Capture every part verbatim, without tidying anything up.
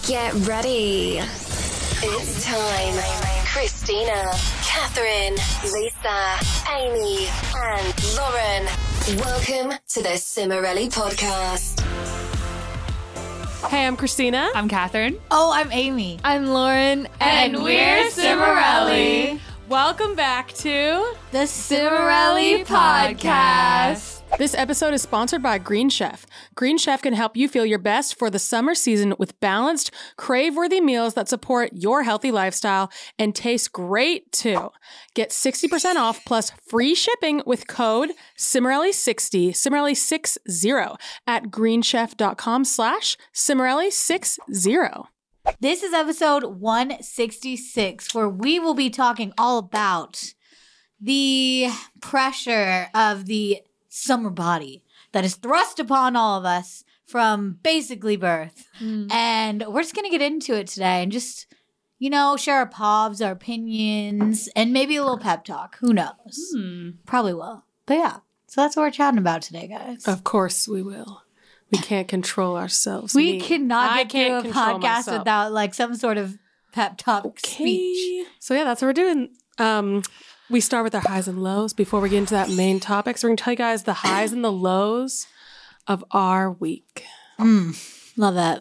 Get ready. It's time. Christina, Catherine, Lisa, Amy, and Lauren. Welcome to the Cimorelli Podcast. Hey, I'm Christina. I'm Catherine. Oh, I'm Amy. I'm Lauren. And, and we're Cimorelli. Welcome back to the Cimorelli Podcast. This episode is sponsored by Green Chef. Green Chef can help you feel your best for the summer season with balanced, crave-worthy meals that support your healthy lifestyle and taste great too. Get sixty percent off plus free shipping with code Cimorelli sixty, Cimorelli sixty at greenchef.com slash Cimorelli sixty. This is episode one sixty-six, where we will be talking all about the pressure of the summer body that is thrust upon all of us from basically birth. Mm. And we're just going to get into it today and just, you know, share our povs, our opinions, and maybe a little pep talk. Who knows? Mm. Probably will. But yeah, so that's what we're chatting about today, guys. Of course we will. We can't control ourselves. We Me. cannot I get through a podcast myself. without like some sort of pep talk okay. speech. So yeah, that's what we're doing. Um, we start with our highs and lows before we get into that main topic. So we're going to tell you guys the highs and the lows of our week. Mm, love that.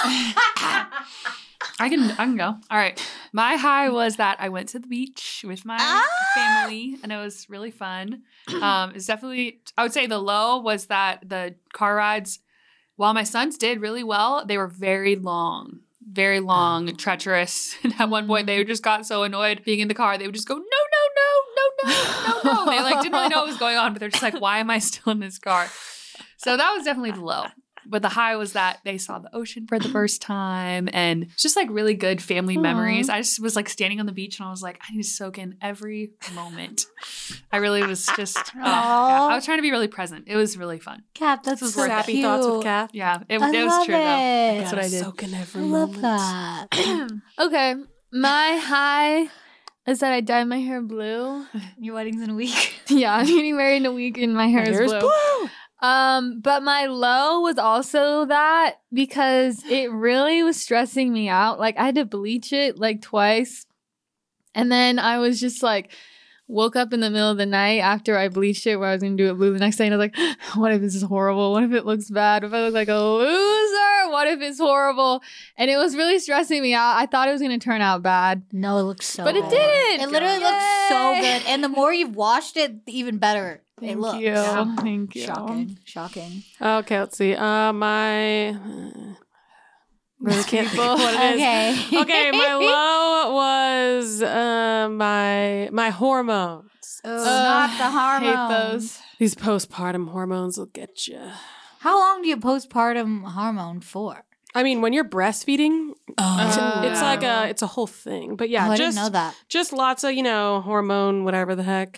I can I can go. All right. My high was that I went to the beach with my ah! family, and it was really fun. Um, it's definitely, I would say the low was that the car rides, while my sons did really well, they were very long. Very long, treacherous. And at one point, they just got so annoyed being in the car. They would just go, no, no, no, no, no, no, no. They like didn't really know what was going on, but they're just like, why am I still in this car? So that was definitely the low. But the high was that they saw the ocean for the first time, and just like really good family Aww. memories. I just was like standing on the beach, and I was like, I need to soak in every moment. I really was just, uh, yeah, I was trying to be really present. It was really fun. Kat, that's was so Happy cute. thoughts with Kath. Yeah, it, I it was love true it. though. That's what I did. Soak in every I love moment. that. Okay, my high is that I dyed my hair blue. Your wedding's in a week. Yeah, I'm getting married in a week, and my hair My is hair blue. is blue. Um, but my low was also that because it really was stressing me out. Like I had to bleach it like twice. And then I was just like, woke up in the middle of the night after I bleached it where I was going to do it blue the next day. And I was like, what if this is horrible? What if it looks bad? What if I look like a loser? What if it's horrible? And it was really stressing me out. I thought it was going to turn out bad. No, it looks so But good. it didn't. It literally Yay. looks so good. And the more you've washed it, the even better Thank it looks. you. Yeah. Thank you. Shocking. Shocking. Okay, let's see. Uh, my... Uh, really can't think of what it is. Okay. Okay, my low was uh, my my hormones. Oh, not the hormones. Hate those. These postpartum hormones will get you. How long do you postpartum hormone for? I mean, when you're breastfeeding, Oh. it's like a it's a whole thing. But yeah, Oh, I just didn't know that. just lots of, you know, hormone, whatever the heck.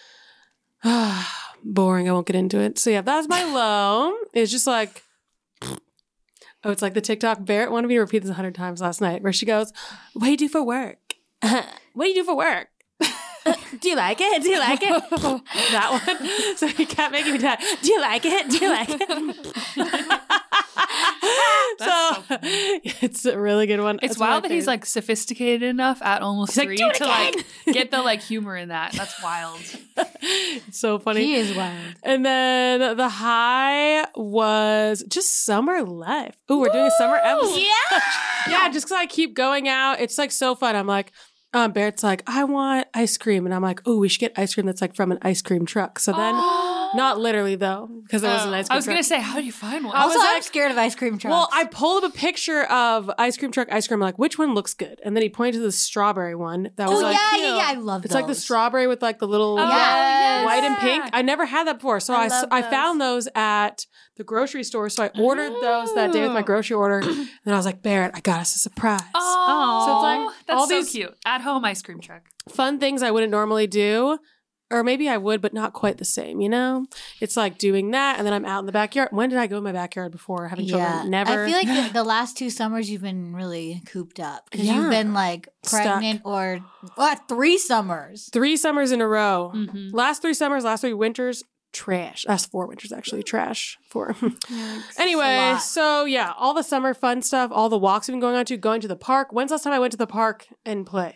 Boring. I won't get into it. So yeah, that's my low. It's just like, oh, it's like the TikTok. Barrett wanted me to repeat this a hundred times last night, where she goes, "What do you do for work? What do you do for work? Do you like it? Do you like it?" That one. So he kept making me do that. Do you like it? Do you like it? so, so it's a really good one. It's That's one of wild my that he's favorites. like sophisticated enough at almost He's like, three "Do it to again." like get the like humor in that. That's wild. It's so funny. He is wild. And then the high was just summer life. Ooh, we're doing a summer episode. Yeah. Yeah, just because I keep going out. It's like so fun. I'm like, um, Barrett's like, I want ice cream. And I'm like, oh, we should get ice cream that's like from an ice cream truck. So then, not literally though, because there was an ice cream I was truck. gonna say, how do you find one? I Also, was I'm like- scared of ice cream trucks. Well, I pulled up a picture of ice cream truck ice cream. I'm like, which one looks good? And then he pointed to the strawberry one. That was oh, like, yeah, yeah, yeah. I love it's those. like the strawberry with like the little Oh, yes. white and pink. I never had that before. So I I, s- love I those. found those at the grocery store. So I ordered those that day with my grocery order. And then I was like, Barrett, I got us a surprise. Oh, So it's like that's all so these- cute. At home ice cream truck. Fun things I wouldn't normally do. Or maybe I would, but not quite the same, you know? It's like doing that, and then I'm out in the backyard. When did I go in my backyard before having children? Yeah. Never. I feel like the, the last two summers you've been really cooped up because Yeah. you've been like pregnant or what? Three summers. Three summers in a row. Mhm. Last three summers, last three winters, trash. That's four winters actually. Trash. Four. Yikes. Anyway, lot. so yeah, all the summer fun stuff, all the walks we've been going on to, going to the park. When's the last time I went to the park and played?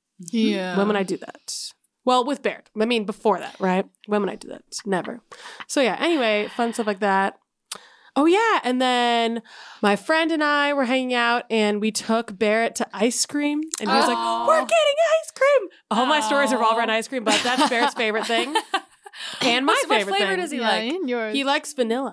Yeah. When would I do that? Well, with Barrett. I mean, before that, right? When would I do that? Never. So yeah, anyway, fun stuff like that. Oh yeah, and then my friend and I were hanging out and we took Barrett to ice cream and he was like, Aw. we're getting ice cream. All my stories Aw. revolve around ice cream, but that's Barrett's favorite thing. And my What's- what favorite flavor thing. does he Yeah, like? and yours. He likes vanilla.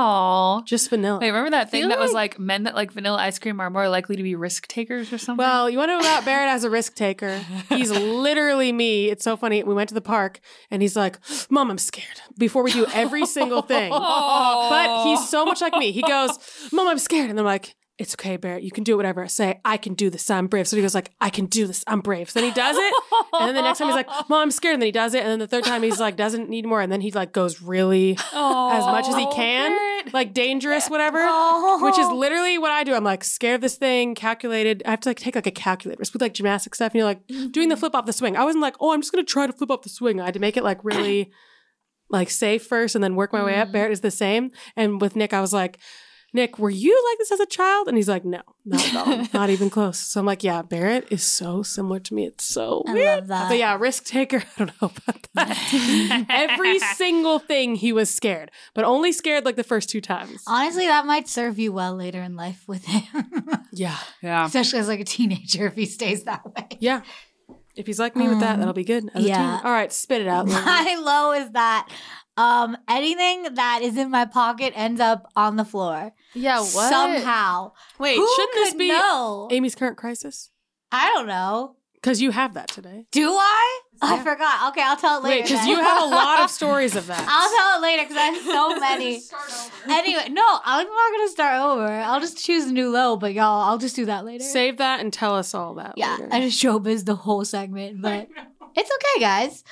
Oh. Just vanilla. Wait, remember that thing Feel that was like- like men that like vanilla ice cream are more likely to be risk takers or something? Well, you want to know about Barrett as a risk taker? He's literally me. It's so funny. We went to the park and he's like, Mom, I'm scared. Before we do every single thing. Oh. But he's so much like me. He goes, Mom, I'm scared. And I'm like, it's okay, Barrett. You can do whatever. Say, I can do this. I'm brave. So he goes like, I can do this. I'm brave. So then he does it. And then the next time he's like, Mom, I'm scared. And then he does it. And then the third time he's like, doesn't need more. And then he like goes really as much as he can, Barrett. like dangerous, whatever. Oh. Which is literally what I do. I'm like scared of this thing, calculated. I have to like take like a calculator with like gymnastic stuff. And you're like doing the flip off the swing. I wasn't like, oh, I'm just gonna try to flip off the swing. I had to make it like really like safe first and then work my way up. Barrett is the same. And with Nick, I was like, Nick, were you like this as a child? And he's like, no, not at all. Not even close. So I'm like, yeah, Barrett is so similar to me. It's so I weird. love that. But yeah, risk taker. I don't know about that. Every single thing he was scared, but only scared like the first two times. Honestly, that might serve you well later in life with him. Yeah. Yeah. Especially as like a teenager if he stays that way. Yeah. If he's like me with that, Um, that'll be good. As yeah. a teen. All right, spit it out. Lauren. My low is that um anything that is in my pocket ends up on the floor. Yeah, what? Somehow. Wait, Who shouldn't this could be know? Amy's current crisis? I don't know. Because you have that today. Do I? I Yeah. forgot. Okay, I'll tell it later. Wait, because then. you have a lot of stories of that. I'll tell it later because I have so many. Anyway, no, I'm not gonna start over. I'll just choose a new low, but y'all, I'll just do that later. Save that and tell us all that yeah, later. I just showbiz the whole segment, but it's okay, guys.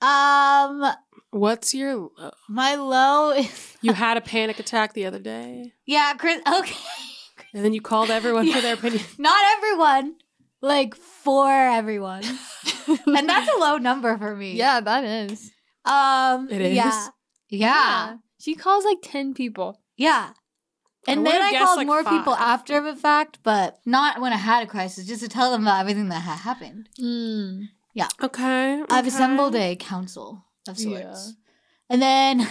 Um, What's your low? my low is You had a panic attack the other day, yeah, Chris. Okay, and then you called everyone for their opinion. not everyone, like for everyone, and that's a low number for me. Yeah, that is. Um, It is? Yeah, yeah, She calls like ten people. yeah. And I then would've I guessed, called like, more people five. after the fact, but not when I had a crisis, just to tell them about everything that had happened. Mm. Okay. I've okay. assembled a council of sorts. Yeah. And then,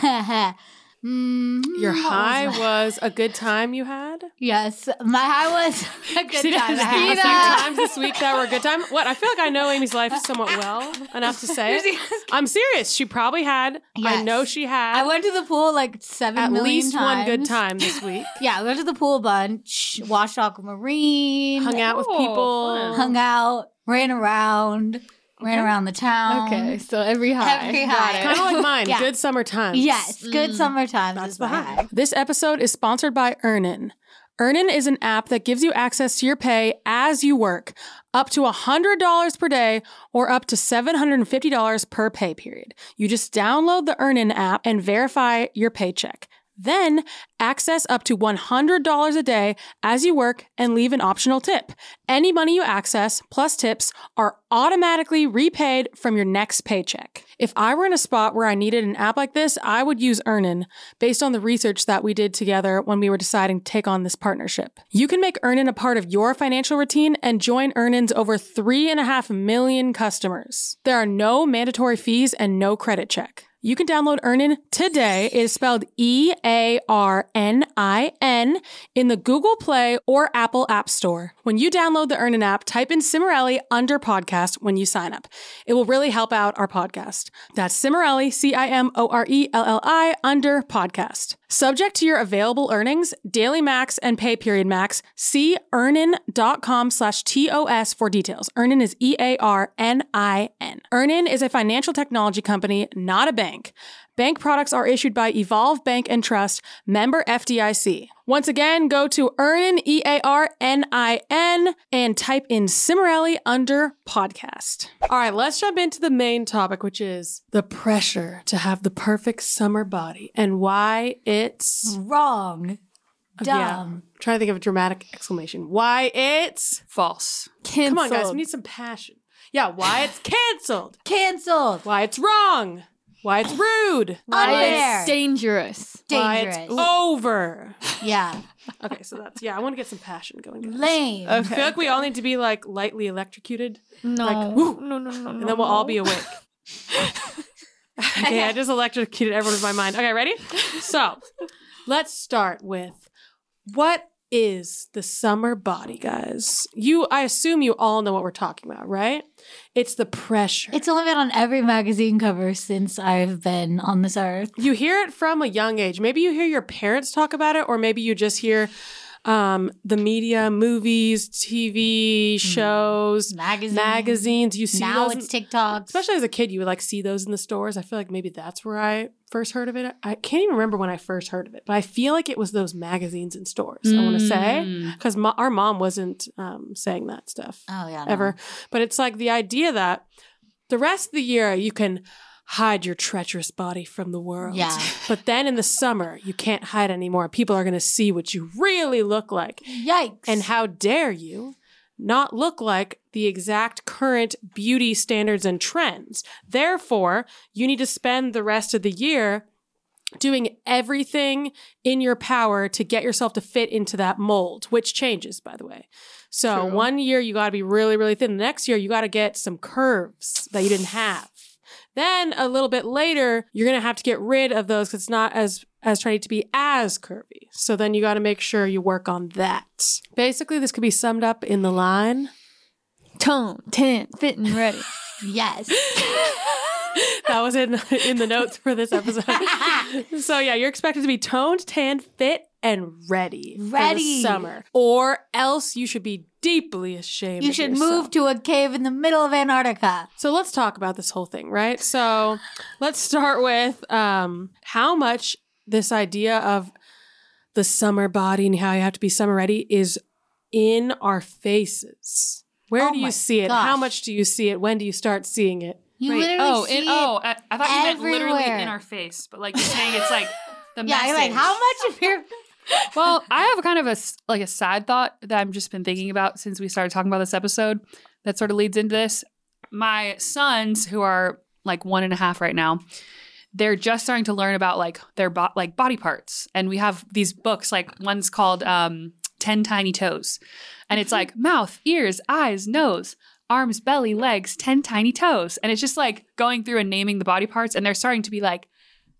mm, Your what was high my- was a good time you had? Yes, my high was a good Christina time. has I been a had. few times this week that were a good time. What? I feel like I know Amy's life somewhat well enough to say it. I'm serious. She probably had. I Yes. know she had. I went to the pool like seven at million least one good times. time this week. Yeah, I went to the pool a bunch, watched Aquamarine, Hung out with Oh, people. fun. hung out, ran around, ran around the town. Okay, so every high. Every Got high. it. Kind of like mine. Yeah. Good summer times. Yes, good Mm. summertime. That's is the my high. high. This episode is sponsored by Earnin. Earnin is an app that gives you access to your pay as you work, up to one hundred dollars per day or up to seven hundred fifty dollars per pay period. You just download the Earnin app and verify your paycheck. Then access up to one hundred dollars a day as you work and leave an optional tip. Any money you access plus tips are automatically repaid from your next paycheck. If I were in a spot where I needed an app like this, I would use Earnin based on the research that we did together when we were deciding to take on this partnership. You can make Earnin a part of your financial routine and join Earnin's over three and a half million customers. There are no mandatory fees and no credit check. You can download Earnin today. It is spelled E A R N I N in the Google Play or Apple App Store. When you download the Earnin app, type in Cimarelli under podcast when you sign up. It will really help out our podcast. That's Cimarelli, C I M O R E L L I, under podcast. Subject to your available earnings, daily max, and pay period max, see earnin.com slash T O S for details. Earnin is E A R N I N. Earnin is a financial technology company, not a bank. Bank products are issued by Evolve Bank and Trust, member F D I C. Once again, go to Earnin, E A R N I N, and type in Cimarelli under podcast. All right, let's jump into the main topic, which is the pressure to have the perfect summer body and why it's... Wrong. Yeah. Dumb. Trying to think of a dramatic exclamation. Why it's... False. Canceled. Come on, guys, we need some passion. Yeah, why it's canceled. Canceled. Why it's wrong. why it's rude, Why Unfair. it's dangerous. why Dangerous. it's over. Yeah. Okay, so that's yeah. I want to get some passion going. Guys. Lame. I feel like we all need to be like lightly electrocuted, No. Like, woo. no, no, no, and then we'll all be awake. Okay, I just electrocuted everyone in my mind. Okay, ready? So let's start with what is the summer body, guys? You, I assume you all know what we're talking about, right? It's the pressure. It's only been on every magazine cover since I've been on this earth. You hear it from a young age. Maybe you hear your parents talk about it, or maybe you just hear um, the media, movies, T V shows, Magazines. magazines. You see Now those, it's in- TikToks. especially as a kid, you would like see those in the stores. I feel like maybe that's where I first heard of it. I can't even remember when I first heard of it, but I feel like it was those magazines in stores. I want to say Mm. because mo- our mom wasn't um, saying that stuff Oh, yeah. no. ever, but it's like the idea that the rest of the year you can hide your treacherous body from the world. Yeah. But then in the summer, you can't hide anymore. People are going to see what you really look like. Yikes. And how dare you not look like the exact current beauty standards and trends. Therefore, you need to spend the rest of the year doing everything in your power to get yourself to fit into that mold, which changes, by the way. So True. one year you got to be really, really thin. The next year you got to get some curves that you didn't have. Then a little bit later, you're going to have to get rid of those because it's not as as trying to be as curvy. So then you got to make sure you work on that. Basically, this could be summed up in the line. Tone, tan, fit, and ready. Yes. That was in in the notes for this episode. So yeah, you're expected to be toned, tan, fit, and ready, for Ready. the summer. Or else you should be deeply ashamed. You of should yourself. move to a cave in the middle of Antarctica. So let's talk about this whole thing, right? So let's start with um, how much this idea of the summer body and how you have to be summer ready is in our faces. Where Oh do you my see it? How gosh. much do you see it? When do you start seeing it? You Wait, literally oh, see in, it. oh, I, I thought you meant literally everywhere. in our face, but like you're saying it's like the Yeah, you're like, message. how much of your... Well, I have kind of a s- like a sad thought that I've just been thinking about since we started talking about this episode. That sort of leads into this. My sons, who are like one and a half right now, they're just starting to learn about like their bo- like body parts, and we have these books. Like one's called um, Ten Tiny Toes, and it's like mouth, ears, eyes, nose, arms, belly, legs, ten tiny toes, and it's just like going through and naming the body parts, and they're starting to be like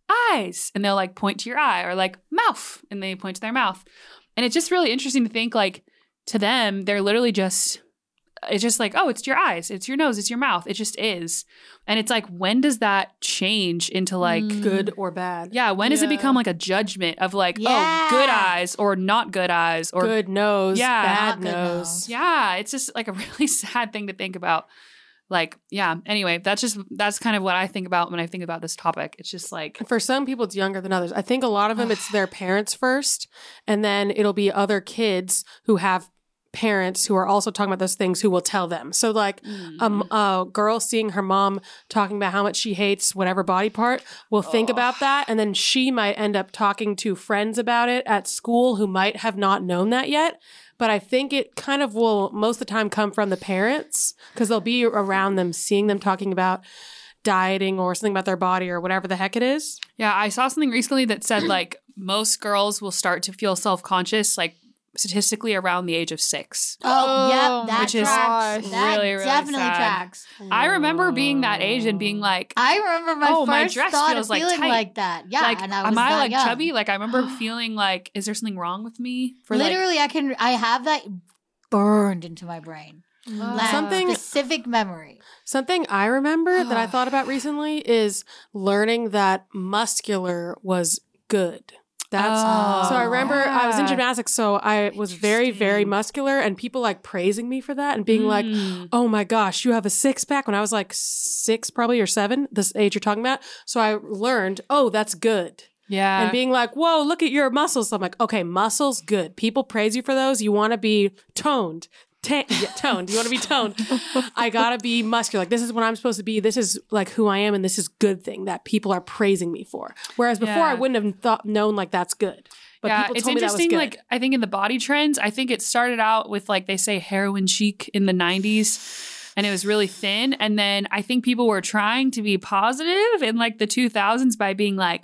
eyes, and they'll like point to your eye, or like mouth, and they point to their mouth. And it's just really interesting to think like to them, they're literally just, it's just like, oh, it's your eyes, it's your nose, it's your mouth. It just is. And it's like, when does that change into like, Mm. Good or bad? yeah, when does it Yeah. become like a judgment of like, Yeah. oh, good eyes or not good eyes or Good nose, Yeah. bad Not good nose. nose. yeah, it's just like a really sad thing to think about. Like, yeah, anyway, that's just, that's kind of what I think about when I think about this topic. It's just like, For some people, it's younger than others. I think a lot of them, it's their parents first, and then it'll be other kids who have parents who are also talking about those things who will tell them. So, like, um, a girl seeing her mom talking about how much she hates whatever body part will think about that, and then she might end up talking to friends about it at school who might have not known that yet. But I think it kind of will most of the time come from the parents because they'll be around them, seeing them talking about dieting or something about their body or whatever the heck it is. yeah, I saw something recently that said like most girls will start to feel self-conscious, like statistically around the age of six. Oh, Oh, yep, that which is tracks. That really, really definitely sad. tracks. I remember being that age and being like, I remember my Oh, my first dress thought feels, of like, feeling tight. like that. Yeah, like, and I was am I that like young. chubby? Like, I remember feeling like, is there something wrong with me? For like, Literally, I can. I have that burned into my brain. Like, Something- specific memory. Something I remember that I thought about recently is learning that muscular was good. That's Oh. so I remember I was in Yeah. gymnastics, so I was very, very Interesting. muscular, and people like praising me for that and being like, Mm. oh my gosh, you have a six pack when I was like six, probably, or seven, this age you're talking about. So I learned, oh, that's good. yeah. And being like, whoa, look at your muscles. So I'm like, okay, muscles, good. People praise you for those. You want to be toned. Ta- yeah, toned. You want to be toned. I got to be muscular. Like, this is what I'm supposed to be. This is like who I am. And this is good thing that people are praising me for. Whereas before, Yeah. I wouldn't have thought known like that's good. But yeah, people it's told me that was interesting. good. Like, I think in the body trends, I think it started out with like they say heroin chic in the nineties. and it was really thin. And then I think people were trying to be positive in like the two thousands by being like,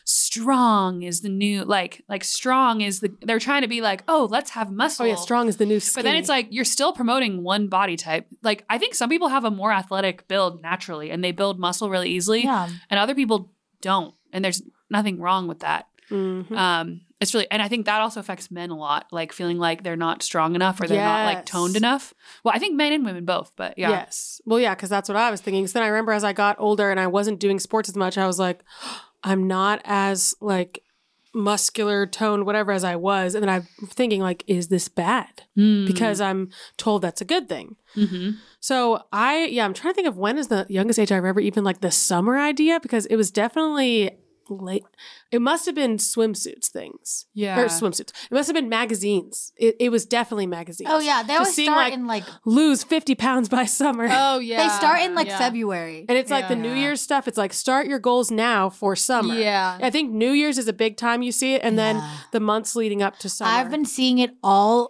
strong is the new, like, like strong is the, they're trying to be like, oh, let's have muscle. Oh yeah, strong is the new skinny. But then it's like, you're still promoting one body type. Like, I think some people have a more athletic build naturally and they build muscle really easily. Yeah. And other people don't. And there's nothing wrong with that. Mhm. Um, it's really, and I think that also affects men a lot, like feeling like they're not strong enough or they're not like Yes. toned enough. Well, I think men and women both, but yeah. Yes. Well, yeah, because that's what I was thinking. So then I remember as I got older and I wasn't doing sports as much, I was like, I'm not as like muscular, toned, whatever as I was. And then I'm thinking like, is this bad? Mm. Because I'm told that's a good thing. Mm-hmm. So I, yeah, I'm trying to think of when is the youngest age I remember even like the summer idea, because it was definitely late. It must have been swimsuits things. Yeah. Or swimsuits. It must have been magazines. It, it was definitely magazines. Oh yeah, they Just always seeing, start like, in like lose fifty pounds by summer. Oh yeah. they start in like Yeah. February. And it's like the New Yeah. Year's stuff. It's like start your goals now for summer. Yeah. I think New Year's is a big time you see it. And then Yeah. the months leading up to summer. I've been seeing it all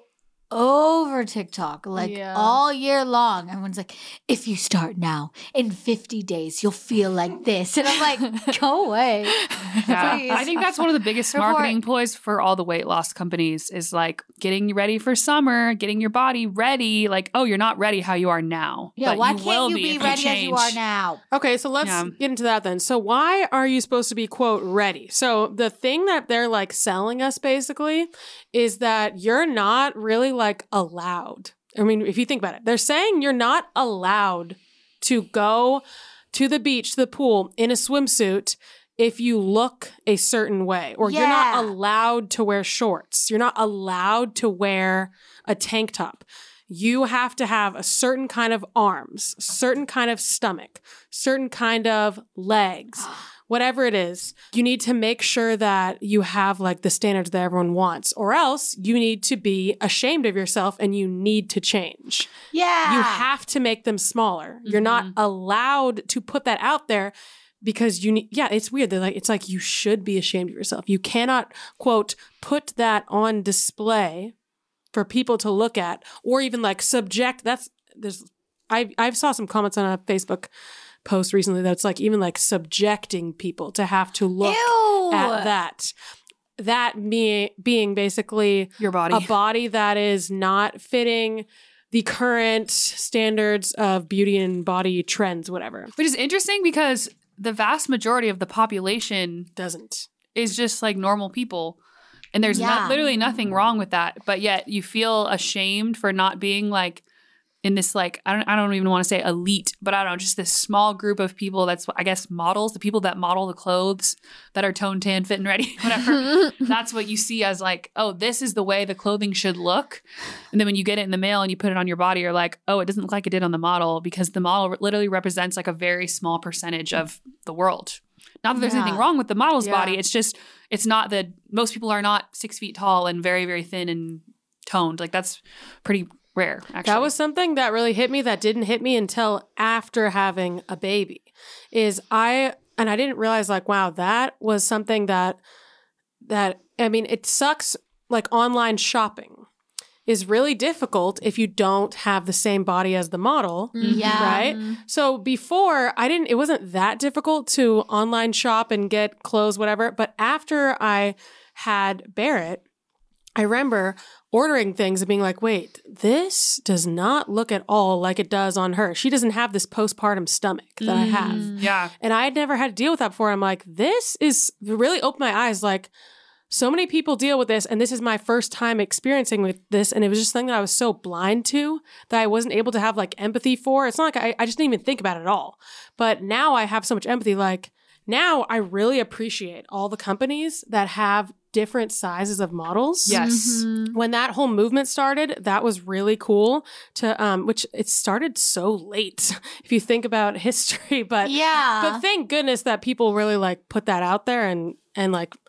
over TikTok, like Yeah. all year long. Everyone's like, if you start now, in fifty days, you'll feel like this. And I'm like, go away. Yeah. Please. I think that's one of the biggest Report. marketing ploys for all the weight loss companies is like getting you ready for summer, getting your body ready. Like, oh, you're not ready how you are now. Yeah, but why you can't will you be, be if ready you as you are change. now? Okay, so let's Yeah. get into that then. So why are you supposed to be, quote, ready? So the thing that they're like selling us basically is that you're not really like allowed. I mean, if you think about it, they're saying you're not allowed to go to the beach, to the pool in a swimsuit if you look a certain way, or you're not Yeah. allowed to wear shorts. You're not allowed to wear a tank top. You have to have a certain kind of arms, certain kind of stomach, certain kind of legs, whatever it is. You need to make sure that you have like the standards that everyone wants, or else you need to be ashamed of yourself and you need to change. Yeah. You have to make them smaller. You're not allowed to put that out there because you need, yeah, it's weird. They're like, it's like you should be ashamed of yourself. You cannot, quote, put that on display for people to look at, or even like subject. That's there's I I saw some comments on a Facebook post recently that's like even like subjecting people to have to look Ew. at that. That me being basically Your body. a body that is not fitting the current standards of beauty and body trends, whatever. Which is interesting because the vast majority of the population Doesn't. is just like normal people. And there's Yeah. no, literally nothing wrong with that. But yet you feel ashamed for not being like in this like, I don't I don't even want to say elite, but I don't know, just this small group of people that's, I guess, models, the people that model the clothes that are toned, tan, fit, and ready, whatever. That's what you see as like, oh, this is the way the clothing should look. And then when you get it in the mail and you put it on your body, you're like, oh, it doesn't look like it did on the model, because the model literally represents like a very small percentage of the world. Not that there's Yeah. anything wrong with the model's Yeah. body. It's just, it's not that most people are not six feet tall and very, very thin and toned. Like that's pretty rare, actually. That was something that really hit me that didn't hit me until after having a baby. Is I and I didn't realize like, wow, that was something that that I mean, it sucks. Like online shopping is really difficult if you don't have the same body as the model. Yeah. Right? So before, I didn't, it wasn't that difficult to online shop and get clothes, whatever. But after I had Barrett, I remember ordering things and being like, wait, this does not look at all like it does on her. She doesn't have this postpartum stomach that I have. Yeah. And I had never had to deal with that before. I'm like, this is really opened my eyes. Like, so many people deal with this, and this is my first time experiencing with this. And it was just something that I was so blind to that I wasn't able to have like empathy for. It's not like I, I just didn't even think about it at all. But now I have so much empathy. Like now I really appreciate all the companies that have different sizes of models. Yes. When that whole movement started, that was really cool to, um, which it started so late if you think about history, but Yeah. but thank goodness that people really like put that out there and and like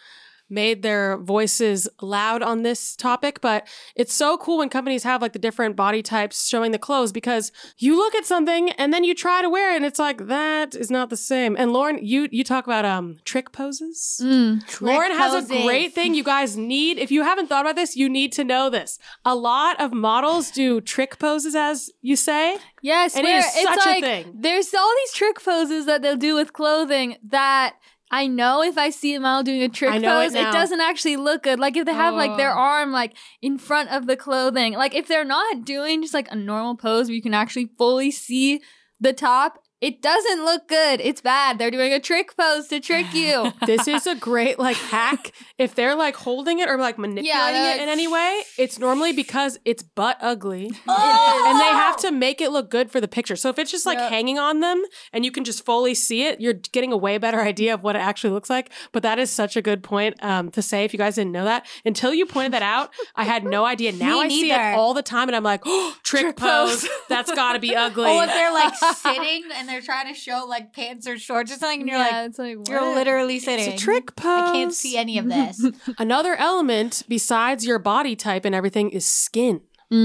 made their voices loud on this topic, but it's so cool when companies have like the different body types showing the clothes, because you look at something and then you try to wear it and it's like, that is not the same. And Lauren, you you talk about um trick poses. Mm. Lauren has poses. a great thing you guys need. If you haven't thought about this, you need to know this. A lot of models do trick poses, as you say. Yes, And it where is it's such a like, thing. There's all these trick poses that they'll do with clothing that I know if I see a model doing a trick I know it pose, it, now. doesn't actually look good. Like if they have like their Oh. arm like in front of the clothing, like if they're not doing just like a normal pose where you can actually fully see the top, it doesn't look good. It's bad. They're doing a trick pose to trick you. This is a great like hack. If they're like holding it or like manipulating they're it like- in any way, it's normally because it's butt ugly. Oh! And they have to make it look good for the picture. So if it's just like Yep. hanging on them and you can just fully see it, you're getting a way better idea of what it actually looks like. But that is such a good point um, to say if you guys didn't know that. Until you pointed that out, I had no idea. Now Me I see it neither. all the time and I'm like, oh, trick, Trick pose. pose. That's got to be ugly. Oh, if they're like sitting and they're trying to show like pants or shorts or something, and you're yeah, like, it's like you're what? literally sitting. It's a trick pose. I can't see any of this. Another element besides your body type and everything is skin.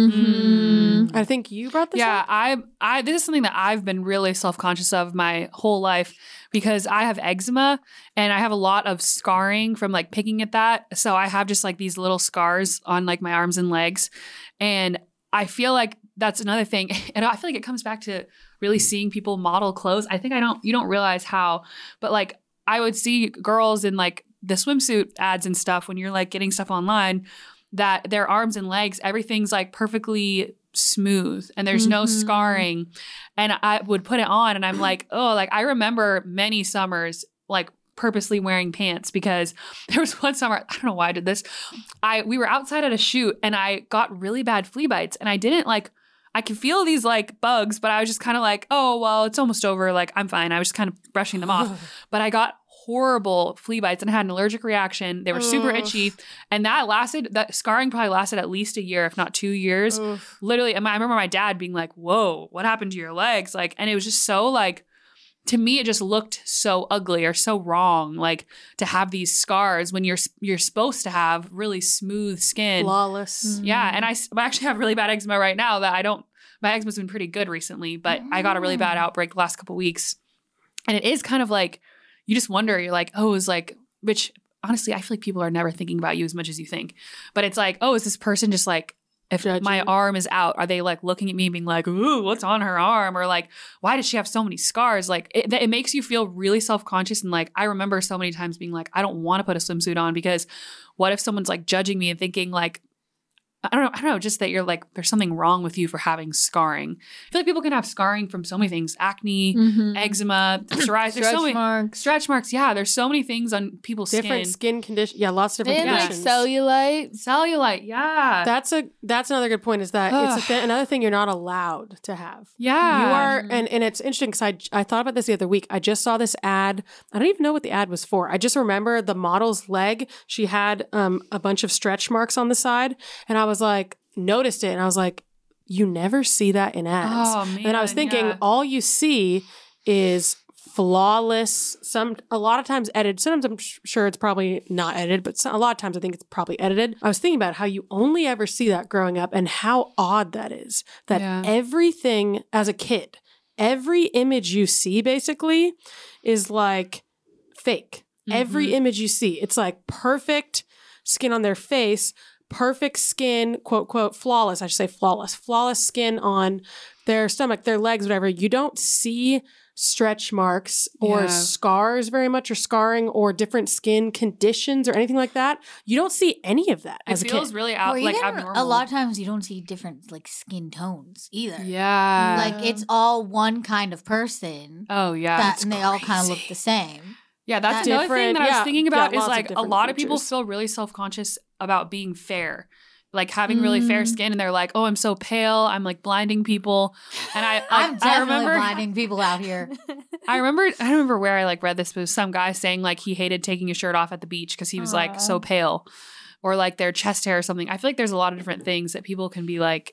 Mhm. I think you brought this Yeah, up. I I this is something that I've been really self-conscious of my whole life because I have eczema and I have a lot of scarring from like picking at that. So I have just like these little scars on like my arms and legs. And I feel like that's another thing. And I feel like it comes back to really seeing people model clothes. I think I don't you don't realize how, but like I would see girls in like the swimsuit ads and stuff when you're like getting stuff online that their arms and legs, everything's like perfectly smooth and there's no Mhm. scarring. And I would put it on and I'm like, oh, like I remember many summers like purposely wearing pants because there was one summer, I don't know why I did this. I we were outside at a shoot and I got really bad flea bites and I didn't like I could feel these like bugs, but I was just kind of like, oh, well, it's almost over. Like I'm fine. I was just kind of brushing them off. But I got horrible flea bites and I had an allergic reaction. They were super Ugh. itchy. And that lasted, that scarring probably lasted at least a year, if not two years. Oof. Literally, and I remember my dad being like, whoa, what happened to your legs? Like, and it was just so like, to me, it just looked so ugly or so wrong, like to have these scars when you're you're supposed to have really smooth skin. Flawless. Yeah, and I, s- I actually have really bad eczema right now that I don't. My eczema's been pretty good recently, but I got a really bad outbreak the last couple weeks, and it is kind of like you just wonder. You're like, oh, is like, which honestly, I feel like people are never thinking about you as much as you think. But it's like, oh, is this person just like, if Judging. my arm is out, are they like looking at me and being like, ooh, what's on her arm? Or like, why does she have so many scars? Like, it, it makes you feel really self conscious. And like, I remember so many times being like, I don't want to put a swimsuit on because what if someone's like judging me and thinking like, I don't know, I don't know, just that you're like, there's something wrong with you for having scarring. I feel like people can have scarring from so many things, acne, Mhm. eczema, psoriasis. There's Stretch so many marks. stretch marks. Yeah, there's so many things on people's Different skin. skin condition. Yeah, lots of different And like conditions. cellulite. Cellulite, yeah. That's a that's another good point. Is that it's a th- another thing you're not allowed to have. yeah. You are, and, and it's interesting because I, I thought about this the other week. I just saw this ad. I don't even know what the ad was for. I just remember the model's leg. She had um, a bunch of stretch marks on the side. And I was like, noticed it. And I was like, you never see that in ads. Oh, man. and I was thinking, yeah. all you see is flawless, some a lot of times edited. Sometimes I'm sh- sure it's probably not edited, but so, a lot of times I think it's probably edited. I was thinking about how you only ever see that growing up and how odd that is. That Yeah. everything as a kid, every image you see basically is like fake. Every Mhm. image you see, it's like perfect skin on their face, perfect skin, quote, quote, flawless. I should say flawless, flawless skin on their stomach, their legs, whatever. You don't see stretch marks or Yeah. scars very much, or scarring, or different skin conditions or anything like that. You don't see any of that It as a feels kid. really out, Or like even abnormal. a lot of times you don't see different like skin tones either. Yeah. Like it's all one kind of person oh, yeah. that, and they all kind of look the same. Yeah, that's That- another thing Different- that I was yeah, thinking yeah, about is lots of like a different lot of people features. feel really self-conscious about being fair. Like having really fair Mm. skin and they're like, oh, I'm so pale. I'm like blinding people. And I, I'm I, I definitely remember, blinding people out here. I remember, I don't remember where I like read this, but it was some guy saying like he hated taking his shirt off at the beach because he was like so Aw. pale, or like their chest hair or something. I feel like there's a lot of different things that people can be like,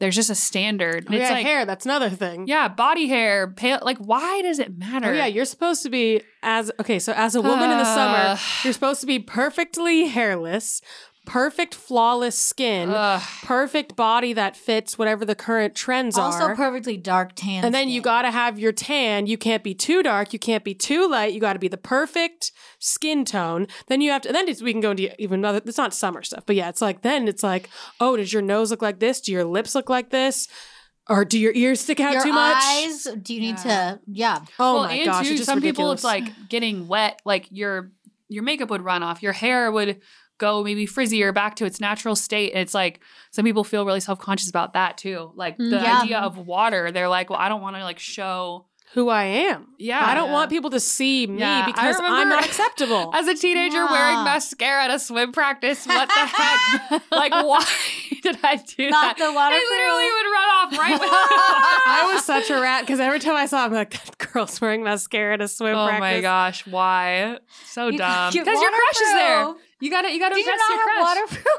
there's just a standard. And Oh, it's yeah, like, hair. That's another thing. yeah, body hair, pale. Like, why does it matter? Oh yeah, you're supposed to be as okay. So as a woman in the summer, Uh. you're supposed to be perfectly hairless, perfect flawless skin, Ugh. perfect body that fits whatever the current trends Also are. perfectly dark tan. And then you skin. got to have your tan. You can't be too dark. You can't be too light. You got to be the perfect skin tone. Then you have to, then it's, we can go into even other, it's not summer stuff, but yeah, it's like, then it's like, oh, does your nose look like this? Do your lips look like this? Or do your ears stick out your too much? eyes. Do you need Yeah. to? Yeah. Oh well, my and gosh. too, It's just some people, ridiculous. it's like getting wet. Like your your makeup would run off. Your hair would go maybe frizzier back to its natural state. And it's like some people feel really self conscious about that too. Like the Yeah. idea of water. They're like, well, I don't want to like show. who I am. Yeah, I don't yeah. want people to see me Yeah, I because I'm remember- not acceptable. As a teenager Yeah. wearing mascara at a swim practice, what the heck? Like, why did I do Not that? the waterproof. It literally would run off right when I was such a rat because every time I saw him, like, that girl's wearing mascara at a swim Oh practice. my gosh, why? So You dumb. get Because your crush is there. waterproof. You gotta, you gotta Did you impress not your have crush. waterproof?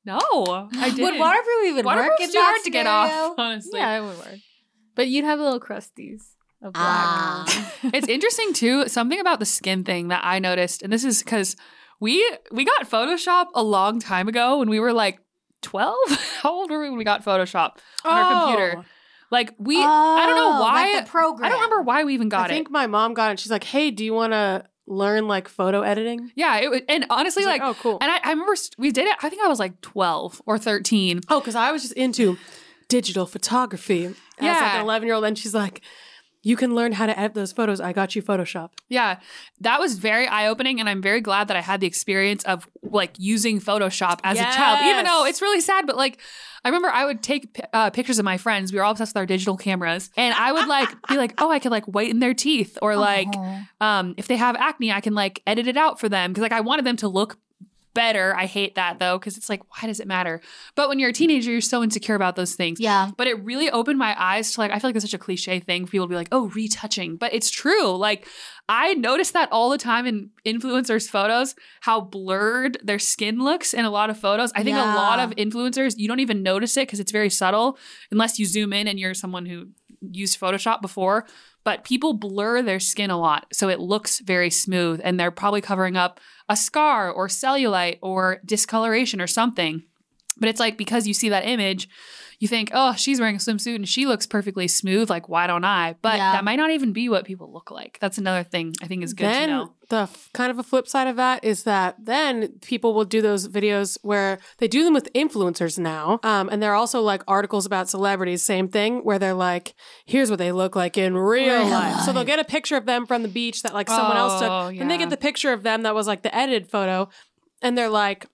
No, I didn't. Would waterproof even work Waterproof's in too that hard to get off, scenario? honestly. Yeah, it would work. But you'd have little crusties of black. Ah. It's interesting too. Something about the skin thing that I noticed, and this is because we we got Photoshop a long time ago when we were like twelve. How old were we when we got Photoshop on our computer? Oh, Like we, I don't know Oh, why. like the program. I don't remember why we even got I it. think my mom got it. She's like, hey, do you want to learn like photo editing? Yeah, it was, and I honestly, was like, oh, cool. and I, I remember st- we did it. I think I was like twelve or thirteen. Oh, because I was just into digital photography as like Yeah. an eleven year old. And she's like, you can learn how to edit those photos. I got you Photoshop. Yeah, that was very eye opening, and I'm very glad that I had the experience of like using Photoshop as a child. Even though Yes. it's really sad, but like I remember I would take pi- uh, pictures of my friends. We were all obsessed with our digital cameras, and I would like be like, oh, I could like whiten their teeth, or like Oh. um, if they have acne, I can like edit it out for them because like I wanted them to look better. I hate that though because it's like, why does it matter? But when you're a teenager, you're so insecure about those things. Yeah. But it really opened my eyes to like, I feel like it's such a cliche thing for people to be like, oh, retouching. But it's true. Like, I notice that all the time in influencers' photos, how blurred their skin looks in a lot of photos. I think a lot Yeah. of influencers, you don't even notice it because it's very subtle unless you zoom in and you're someone who used Photoshop before. But people blur their skin a lot. So it looks very smooth and they're probably covering up a scar or cellulite or discoloration or something. But it's like because you see that image, you think, oh, she's wearing a swimsuit and she looks perfectly smooth. Like, why don't I? But Yeah. that might not even be what people look like. That's another thing I think is good then to know. the f- kind of a flip side of that is that then people will do those videos where they do them with influencers now. Um, and they're also like articles about celebrities, same thing, where they're like, here's what they look like in real Real life. So they'll life. get a picture of them from the beach that like someone else took. Oh, And they yeah. get the picture of them that was like the edited photo. And they're like,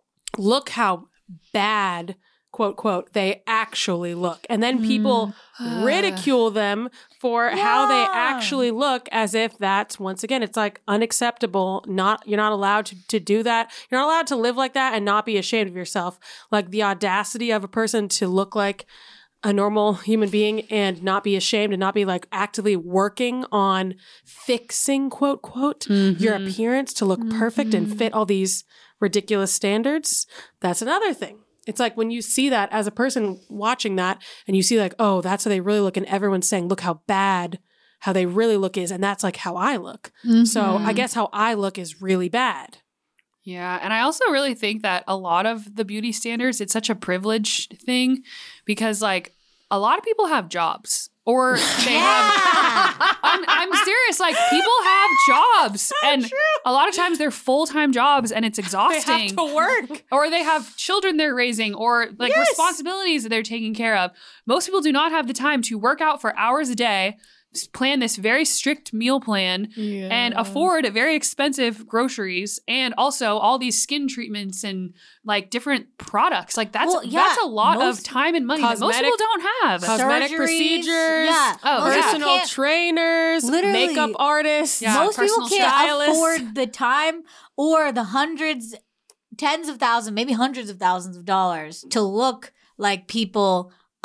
look how bad, quote, quote, they actually look. And then people ridicule them for how they Yeah. actually look as if that's, once again, it's like unacceptable. Not, you're not allowed to, to do that. You're not allowed to live like that and not be ashamed of yourself. Like the audacity of a person to look like a normal human being and not be ashamed and not be like actively working on fixing, quote, quote, your appearance to look perfect and fit all these ridiculous standards. That's another thing. It's like when you see that as a person watching that and you see like, oh, that's how they really look. And everyone's saying, look how bad how they really look is. And that's like how I look. So I guess how I look is really bad. Yeah. And I also really think that a lot of the beauty standards, it's such a privilege thing because, like, a lot of people have jobs or they have. I'm, I'm serious. Like, people have jobs. And a lot of times they're full time jobs and it's They exhausting. have to work. Or they have children they're raising or like Yes. responsibilities that they're taking care of. Most people do not have the time to work out for hours a day, s- plan this very strict meal plan, and afford very expensive groceries and also all these skin treatments and like different products. Like that's Well, yeah, that's a lot most of time and money that most cosmetic- people don't have. Cosmetic Surgeries, procedures, yeah. Oh, Most yeah. people personal can't- trainers, Literally. makeup artists. Yeah, Most people personal can't stylists. afford the time or the hundreds, tens of thousands, maybe hundreds of thousands of dollars to look like people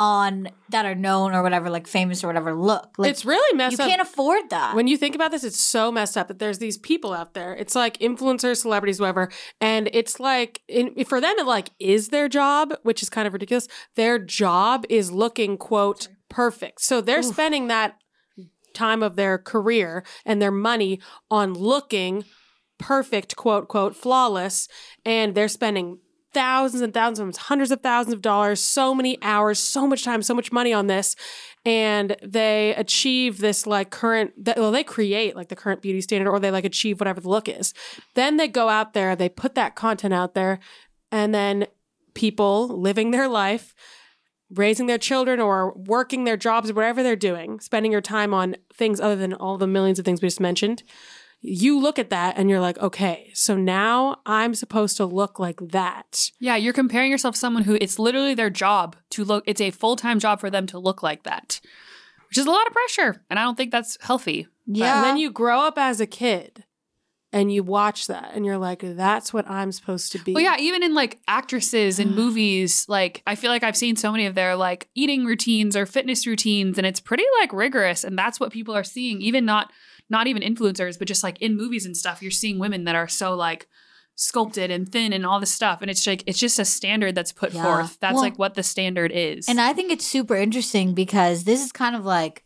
on that are known or whatever, like famous or whatever, look. Like, It's really you messed up. can't afford that. When you think about this, it's so messed up that there's these people out there. It's like influencers, celebrities, whatever. And it's like, in, for them, it like is their job, which is kind of ridiculous. Their job is looking, quote, perfect. So they're Oof. spending that time of their career and their money on looking perfect, quote, quote, flawless. And they're spending thousands and thousands, hundreds of thousands of dollars, so many hours, so much time, so much money on this. And they achieve this like current, well, they create like the current beauty standard, or they like achieve whatever the look is. Then they go out there, they put that content out there, and then people living their life, raising their children or working their jobs, whatever they're doing, spending your time on things other than all the millions of things we just mentioned. You look at that and you're like, okay, so now I'm supposed to look like that. Yeah, you're comparing yourself to someone who it's literally their job to look. It's a full-time job for them to look like that, which is a lot of pressure. And I don't think that's healthy. yeah. And then you grow up as a kid and you watch that and you're like, that's what I'm supposed to be. Well, yeah, even in like actresses and movies, like I feel like I've seen so many of their like eating routines or fitness routines, and it's pretty like rigorous. And that's what people are seeing, even not not even influencers, but just like in movies and stuff. You're seeing women that are so like sculpted and thin and all this stuff. And it's like, it's just a standard that's put Yeah. forth. That's Well, like what the standard is. And I think it's super interesting because this is kind of like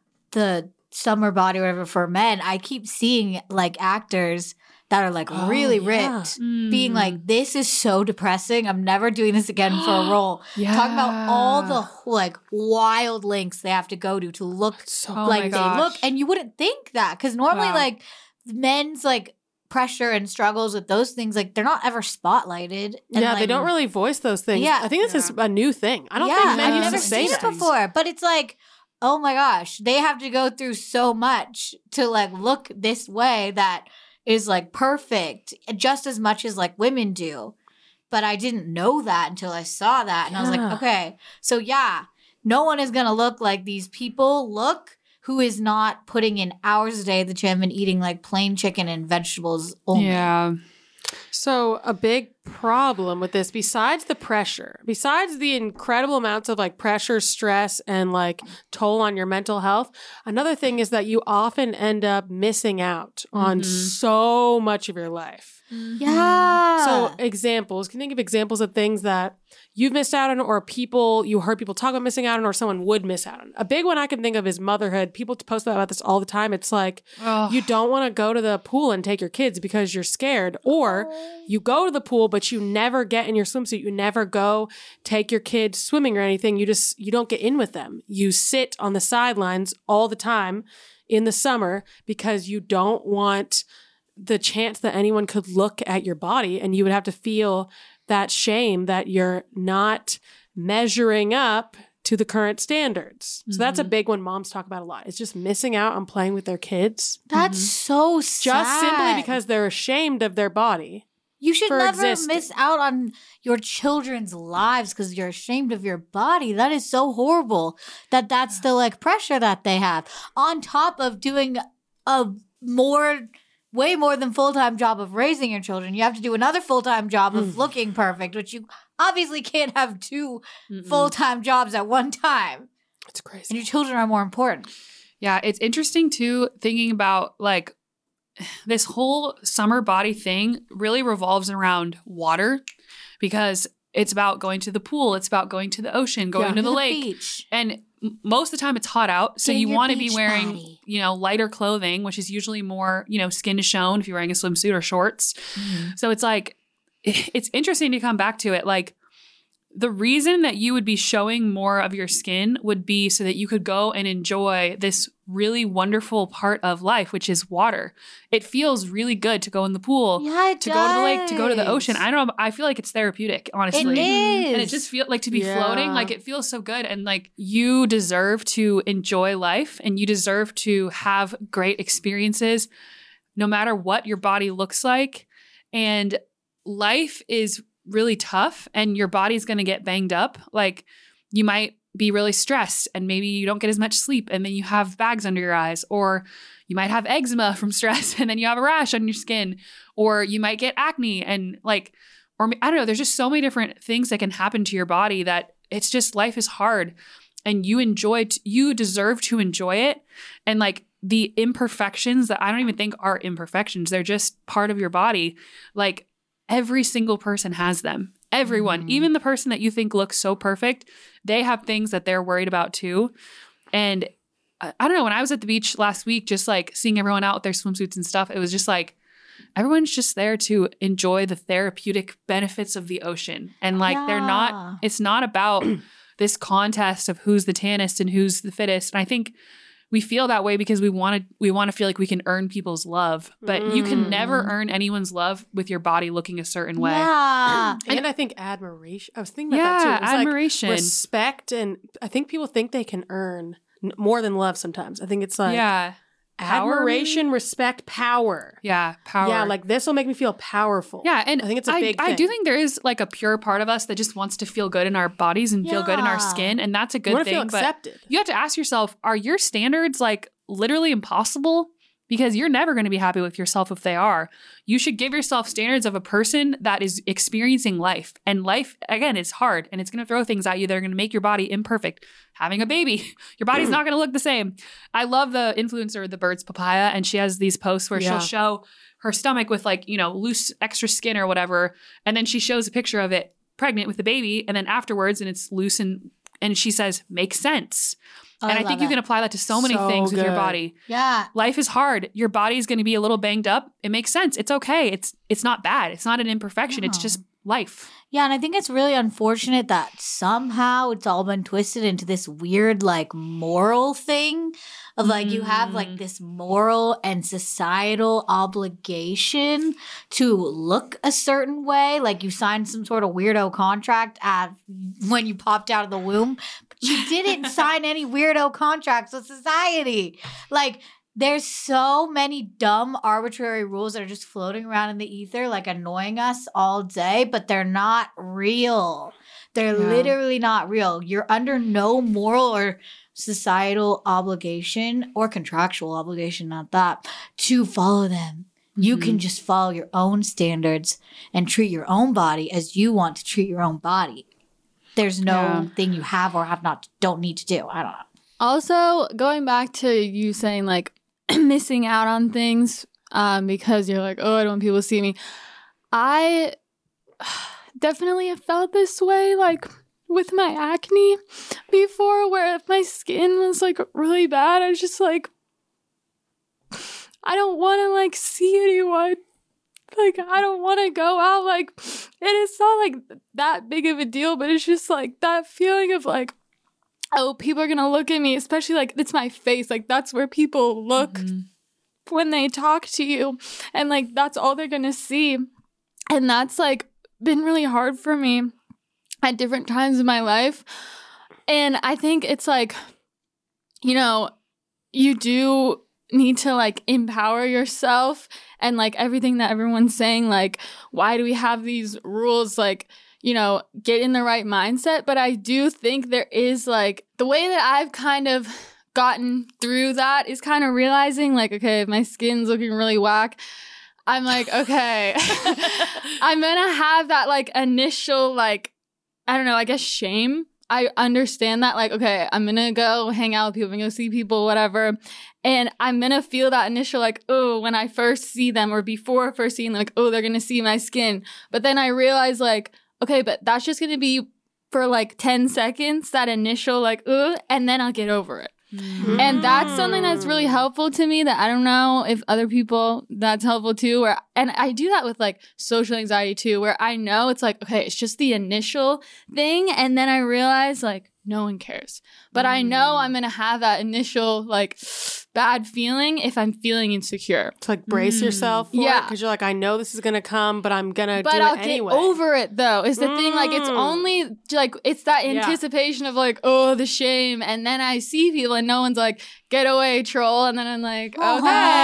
the summer body or whatever for men. I keep seeing like actors that are like Oh, really yeah. ripped Mm. being like, this is so depressing. I'm never doing this again for a role. Yeah. Talking about all the like wild links they have to go to to look So Oh like my they gosh. look. And you wouldn't think that because normally Wow. like men's like pressure and struggles with those things, like they're not ever spotlighted. And, yeah, like, they don't really voice those things. Yeah. I think this is a new thing. I don't yeah, think men I've used never to say seen it that. before, but it's like, oh my gosh, they have to go through so much to like look this way that is like perfect, just as much as like women do. But I didn't know that until I saw that, and I was Yeah. like, okay, so yeah, no one is gonna look like these people look who is not putting in hours a day at the gym and eating like plain chicken and vegetables only. yeah. So a big problem with this, besides the pressure, besides the incredible amounts of like pressure, stress, and like toll on your mental health, another thing is that you often end up missing out on Mhm. so much of your life. Yeah. So examples, can you think of examples of things that you've missed out on, or people you heard people talk about missing out on, or someone would miss out on? A big one I can think of is motherhood. People post about this all the time. It's like, Oh. you don't want to go to the pool and take your kids because you're scared, or you go to the pool but you never get in your swimsuit. You never go take your kids swimming or anything. You just you don't get in with them. You sit on the sidelines all the time in the summer because you don't want the chance that anyone could look at your body, and you would have to feel that shame that you're not measuring up to the current standards. So that's a big one moms talk about a lot. It's just missing out on playing with their kids That's so sad. just simply because they're ashamed of their body. You should for never existing. miss out on your children's lives because you're ashamed of your body. That is so horrible that that's the like pressure that they have on top of doing a more, way more than full-time job of raising your children. You have to do another full-time job of Mm. looking perfect, which you obviously can't have two Mm-mm. full-time jobs at one time. It's And crazy. your children are more important. Yeah, it's interesting too, thinking about like this whole summer body thing really revolves around water, because it's about going to the pool, it's about going to the ocean, going Yeah. to the To lake. beach. And m- most of the time it's hot out. So Get in you your want to be beach wearing, body. you know, lighter clothing, which is usually more, you know, skin to shown if you're wearing a swimsuit or shorts. So it's like, it's interesting to come back to it. Like, the reason that you would be showing more of your skin would be so that you could go and enjoy this really wonderful part of life, which is water. It feels really good to go in the pool, Yeah, it to go to the lake, to go to the does. ocean. I don't know. I feel like it's therapeutic, honestly. It is. And it just feels like to be Yeah. floating, like it feels so good. And like you deserve to enjoy life, and you deserve to have great experiences no matter what your body looks like. And life is really tough, and your body's going to get banged up. Like you might be really stressed and maybe you don't get as much sleep, and then you have bags under your eyes, or you might have eczema from stress and then you have a rash on your skin, or you might get acne and like, or I don't know, there's just so many different things that can happen to your body that it's just life is hard and you enjoy, t- you deserve to enjoy it. And like the imperfections that I don't even think are imperfections, they're just part of your body. Like every single person has them. Everyone, mm. even the person that you think looks so perfect, they have things that they're worried about too. And I, I don't know, when I was at the beach last week, just like seeing everyone out with their swimsuits and stuff, it was just like, everyone's just there to enjoy the therapeutic benefits of the ocean. And like, yeah. they're not, it's not about this contest of who's the tannest and who's the fittest. And I think we feel that way because we want to, we want to feel like we can earn people's love, but mm. you can never earn anyone's love with your body looking a certain way. Yeah. and, and I think admiration, I was thinking about yeah, that too. It was admiration. Like respect. And I think people think they can earn n- more than love sometimes. I think it's like, yeah. Power, admiration, maybe? Respect, power. Yeah, power. Yeah, like this will make me feel powerful. Yeah, and I think it's a I, big I thing. do think there is like a pure part of us that just wants to feel good in our bodies and yeah. feel good in our skin, and that's a good you wanna thing. Feel accepted. But you have to ask yourself, are your standards like literally impossible? Because you're never going to be happy with yourself if they are. You should give yourself standards of a person that is experiencing life. And life, again, is hard and it's going to throw things at you that are going to make your body imperfect. Having a baby, your body's not going to look the same. I love the influencer, The Birds Papaya, and she has these posts where yeah. she'll show her stomach with like, you know, loose extra skin or whatever. And then she shows a picture of it pregnant with the baby. And then afterwards, and it's loose and, and she says, makes sense. Oh, and I, I think that. you can apply that to so many So things with your good. body. Yeah. Life is hard. Your body is going to be a little banged up. It makes sense. It's okay. It's it's not bad. It's not an imperfection. No. It's just life. Yeah, and I think it's really unfortunate that somehow it's all been twisted into this weird, like, moral thing of, like, you have, like, this moral and societal obligation to look a certain way. Like, you signed some sort of weirdo contract at when you popped out of the womb, but you didn't sign any weirdo contracts with society. Like, there's so many dumb, arbitrary rules that are just floating around in the ether, like annoying us all day, but they're not real. They're Yeah. literally not real. You're under no moral or societal obligation or contractual obligation, not that, to follow them. You Mhm. can just follow your own standards and treat your own body as you want to treat your own body. There's no Yeah. thing you have or have not, don't need to do. I don't know. Also, going back to you saying like missing out on things um, because you're like, oh, I don't want people to see me. I definitely have felt this way, like with my acne before, where if my skin was like really bad, I was just like, I don't want to like see anyone. Like, I don't want to go out. Like, and it's not like that big of a deal, but it's just like that feeling of like, oh, people are going to look at me, especially like it's my face. Like, that's where people look Mm-hmm. when they talk to you. And like, that's all they're going to see. And that's like been really hard for me at different times in my life. And I think it's like, you know, you do need to like empower yourself and like everything that everyone's saying, like, why do we have these rules? Like, you know, get in the right mindset. But I do think there is like the way that I've kind of gotten through that is kind of realizing like, okay, if my skin's looking really whack, I'm like, okay, I'm gonna have that like initial, like, I don't know, I guess shame. I understand that, like, okay, I'm gonna go hang out with people, I'm gonna go see people, whatever. And I'm gonna feel that initial, like, oh, when I first see them or before first seeing them, like, oh, they're gonna see my skin. But then I realize, like, okay, but that's just gonna be for like ten seconds, that initial, like, oh, and then I'll get over it. Mm-hmm. And that's something that's really helpful to me that I don't know if other people that's helpful too. Where and I do that with like social anxiety too, where I know it's like, okay, it's just the initial thing. And then I realize like no one cares. But mm. I know I'm going to have that initial like bad feeling if I'm feeling insecure. To like brace Mm. yourself for Yeah. it because you're like, I know this is going to come, but I'm going to do But it I'll anyway. get over it though, is the thing. Like it's Mm. only like, it's that Yeah. anticipation of like, oh, the shame. And then I see people and no one's like, get away, troll. And then I'm like, okay.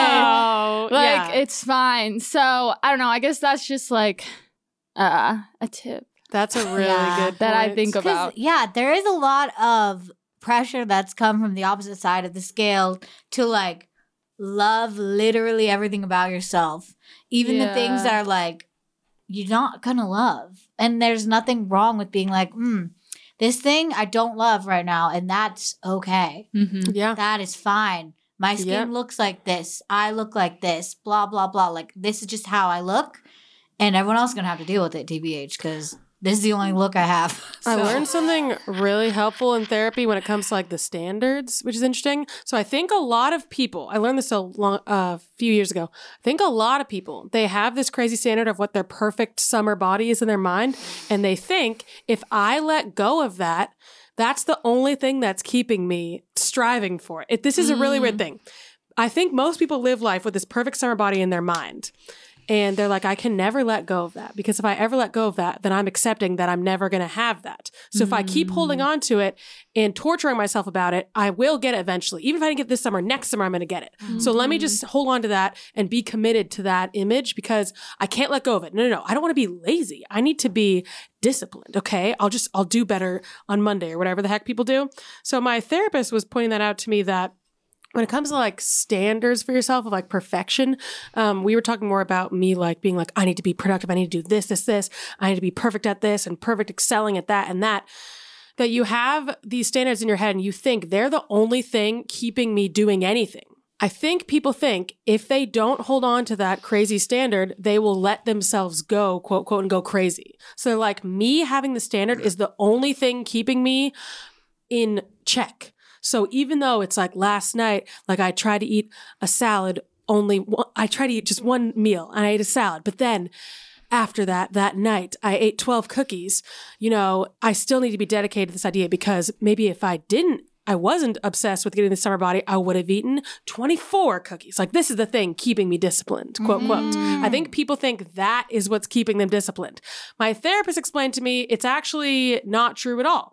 Oh, Like yeah. it's fine. So I don't know. I guess that's just like uh, a tip That's a really Yeah. good that I point. think Because, about. yeah, there is a lot of pressure that's come from the opposite side of the scale to like love literally everything about yourself, even the things Yeah. that are like you're not gonna love. And there's nothing wrong with being like, hmm, this thing I don't love right now, and that's okay. Mm-hmm. Yeah. That is fine. My skin Yep. looks like this. I look like this. Blah, blah, blah. Like, this is just how I look. And everyone else is going to have to deal with it, T B H, because this is the only look I have. I So- learned something really helpful in therapy when it comes to like the standards, which is interesting. So I think a lot of people, I learned this a long, uh, few years ago. I think a lot of people, they have this crazy standard of what their perfect summer body is in their mind. And they think if I let go of that, that's the only thing that's keeping me striving for it. it this is a really weird thing. I think most people live life with this perfect summer body in their mind. And they're like, I can never let go of that because if I ever let go of that, then I'm accepting that I'm never going to have that. So if I keep holding on to it and torturing myself about it, I will get it eventually. Even if I didn't get it this summer, next summer I'm going to get it. So let me just hold on to that and be committed to that image because I can't let go of it. No, no, no. I don't want to be lazy. I need to be disciplined. Okay. I'll just, I'll do better on Monday or whatever the heck people do. So my therapist was pointing that out to me that when it comes to like standards for yourself of like perfection, um, we were talking more about me like being like, I need to be productive. I need to do this, this, this. I need to be perfect at this and perfect excelling at that and that. That you have these standards in your head and you think they're the only thing keeping me doing anything. I think people think if they don't hold on to that crazy standard, they will let themselves go, quote, quote, and go crazy. So they're like, me having the standard is the only thing keeping me in check. So even though it's like last night, like I tried to eat a salad only, one, I tried to eat just one meal and I ate a salad. But then after that, that night, I ate twelve cookies. You know, I still need to be dedicated to this idea because maybe if I didn't, I wasn't obsessed with getting the summer body, I would have eaten twenty-four cookies. Like this is the thing keeping me disciplined, quote, quote. I think people think that is what's keeping them disciplined. My therapist explained to me it's actually not true at all.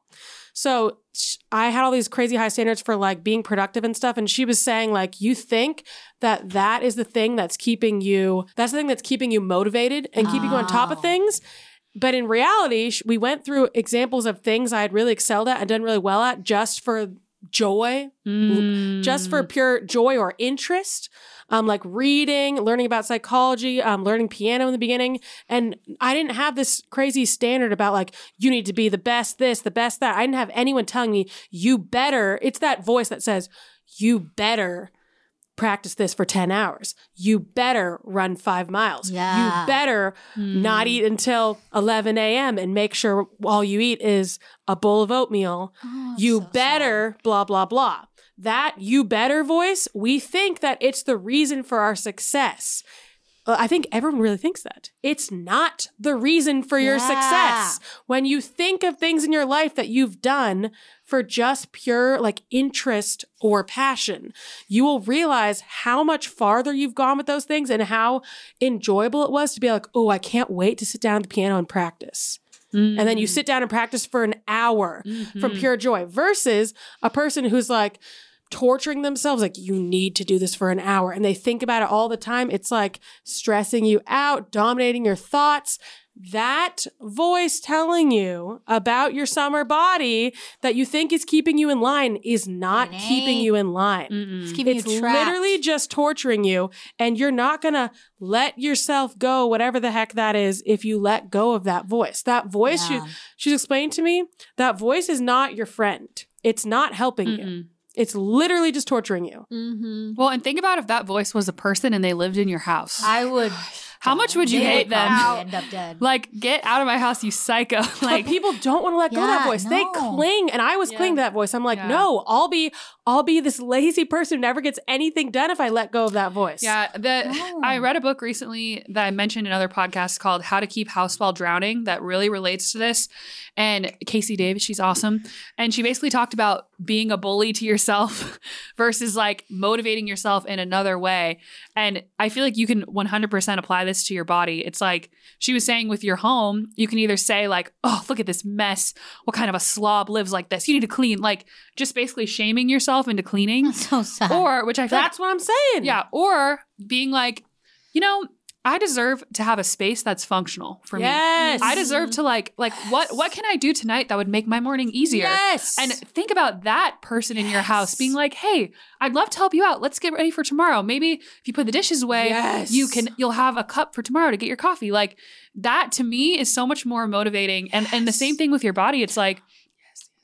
So I had all these crazy high standards for like being productive and stuff. And she was saying like, you think that that is the thing that's keeping you, that's the thing that's keeping you motivated and keeping you on top of things. But in reality, we went through examples of things I had really excelled at and done really well at just for joy, Mm. just for pure joy or interest. Um, like reading, learning about psychology, um, learning piano in the beginning. And I didn't have this crazy standard about like, you need to be the best this, the best that. I didn't have anyone telling me, you better, it's that voice that says, you better practice this for ten hours. You better run five miles. Yeah. You better not eat until eleven a.m. and make sure all you eat is a bowl of oatmeal. Oh, you so better blah, blah, blah. That you better voice, we think that it's the reason for our success. Uh, I think everyone really thinks that. It's not the reason for your Yeah. success. When you think of things in your life that you've done for just pure like interest or passion, you will realize how much farther you've gone with those things and how enjoyable it was to be like, oh, I can't wait to sit down at the piano and practice. Mm. And then you sit down and practice for an hour Mhm. from pure joy versus a person who's like torturing themselves. Like, you need to do this for an hour. And they think about it all the time. It's like stressing you out, dominating your thoughts. That voice telling you about your summer body that you think is keeping you in line is not It keeping ain't. you in line. Mm-mm. It's keeping It's you trapped. literally just torturing you, and you're not going to let yourself go, whatever the heck that is, if you let go of that voice. That voice, Yeah. she, she's explained to me, that voice is not your friend. It's not helping you. Mm-mm. It's literally just torturing you. Mm-hmm. Well, and think about if that voice was a person and they lived in your house. I would. How much would you They hate them? probably End up dead. Like, get out of my house, you psycho. Like, Like, people don't want to let go of that Yeah, voice. They no. cling, and I was Yeah. clinging to that voice. I'm like, Yeah. no, I'll be, I'll be this lazy person who never gets anything done if I let go of that voice. yeah, the No. I read a book recently that I mentioned in other podcasts called How to Keep House While Drowning that really relates to this. And Casey Davis, she's awesome. And she basically talked about being a bully to yourself versus like motivating yourself in another way. And I feel like you can one hundred percent apply this to your body. It's like she was saying with your home, you can either say like, oh, look at this mess. What kind of a slob lives like this? You need to clean. Like, just basically shaming yourself into cleaning. That's so sad. Or, which I feel like That's what I'm saying. yeah, or being like, you know, I deserve to have a space that's functional for Yes. me. I deserve to like, like what what can I do tonight that would make my morning easier? Yes. And think about that person in your house being like, hey, I'd love to help you out. Let's get ready for tomorrow. Maybe if you put the dishes away, Yes. you can you'll have a cup for tomorrow to get your coffee. Like that to me is so much more motivating. And and the same thing with your body. It's like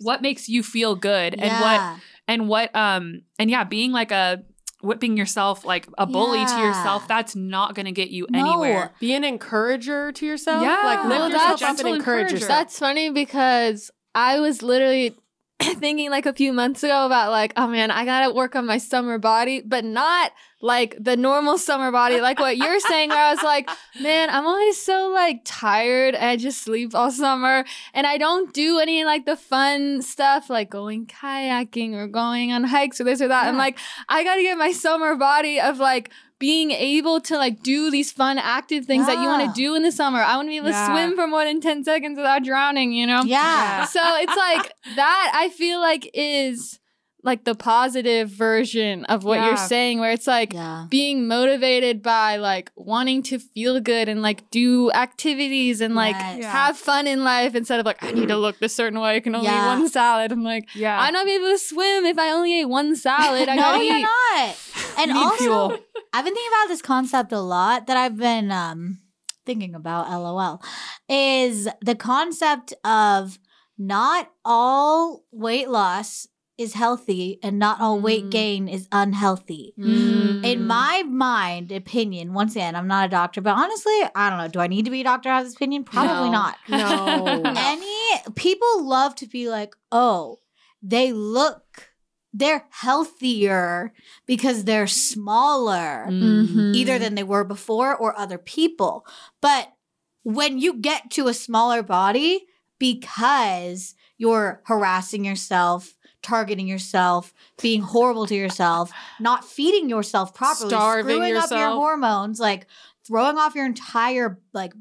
what makes you feel good and Yeah. what and what um and yeah, being like a whipping yourself like a bully to Yeah. yourself, that's not going to get you No. anywhere. Be an encourager to yourself. Yeah. Like lift Well, yourself that's up and gentle encourage encourager. yourself. That's funny because I was literally thinking like a few months ago about like, oh man, I gotta work on my summer body, but not like the normal summer body, like what you're saying, where I was like, man, I'm always so like tired. I just sleep all summer and I don't do any like the fun stuff like going kayaking or going on hikes or this or that. I'm like, I gotta get my summer body of like being able to like do these fun active things that you want Yeah. to do in the summer. I want to be able Yeah. to swim for more than ten seconds without drowning, you know? Yeah. So it's like that I feel like is like the positive version of what Yeah. you're saying, where it's like Yeah. being motivated by like wanting to feel good and like do activities and like Yes. Yeah. have fun in life instead of like, I need to look this certain way. I can only Yeah. eat one salad. I'm like, Yeah. I'm not be able to swim if I only ate one salad. I No, gotta you're eat. not. And You need also, fuel. I've been thinking about this concept a lot that I've been um, thinking about, LOL, is the concept of not all weight loss is healthy and not all weight Mm. gain is unhealthy. Mm. In my mind, opinion, once again, I'm not a doctor, but honestly, I don't know. Do I need to be a doctor to have this opinion? Probably No. not. No. Any people love to be like, oh, they look, they're healthier because they're smaller, Mhm. either than they were before or other people. But when you get to a smaller body because you're harassing yourself, targeting yourself, being horrible to yourself, not feeding yourself properly, Starving screwing up your yourself. hormones, like throwing off your entire like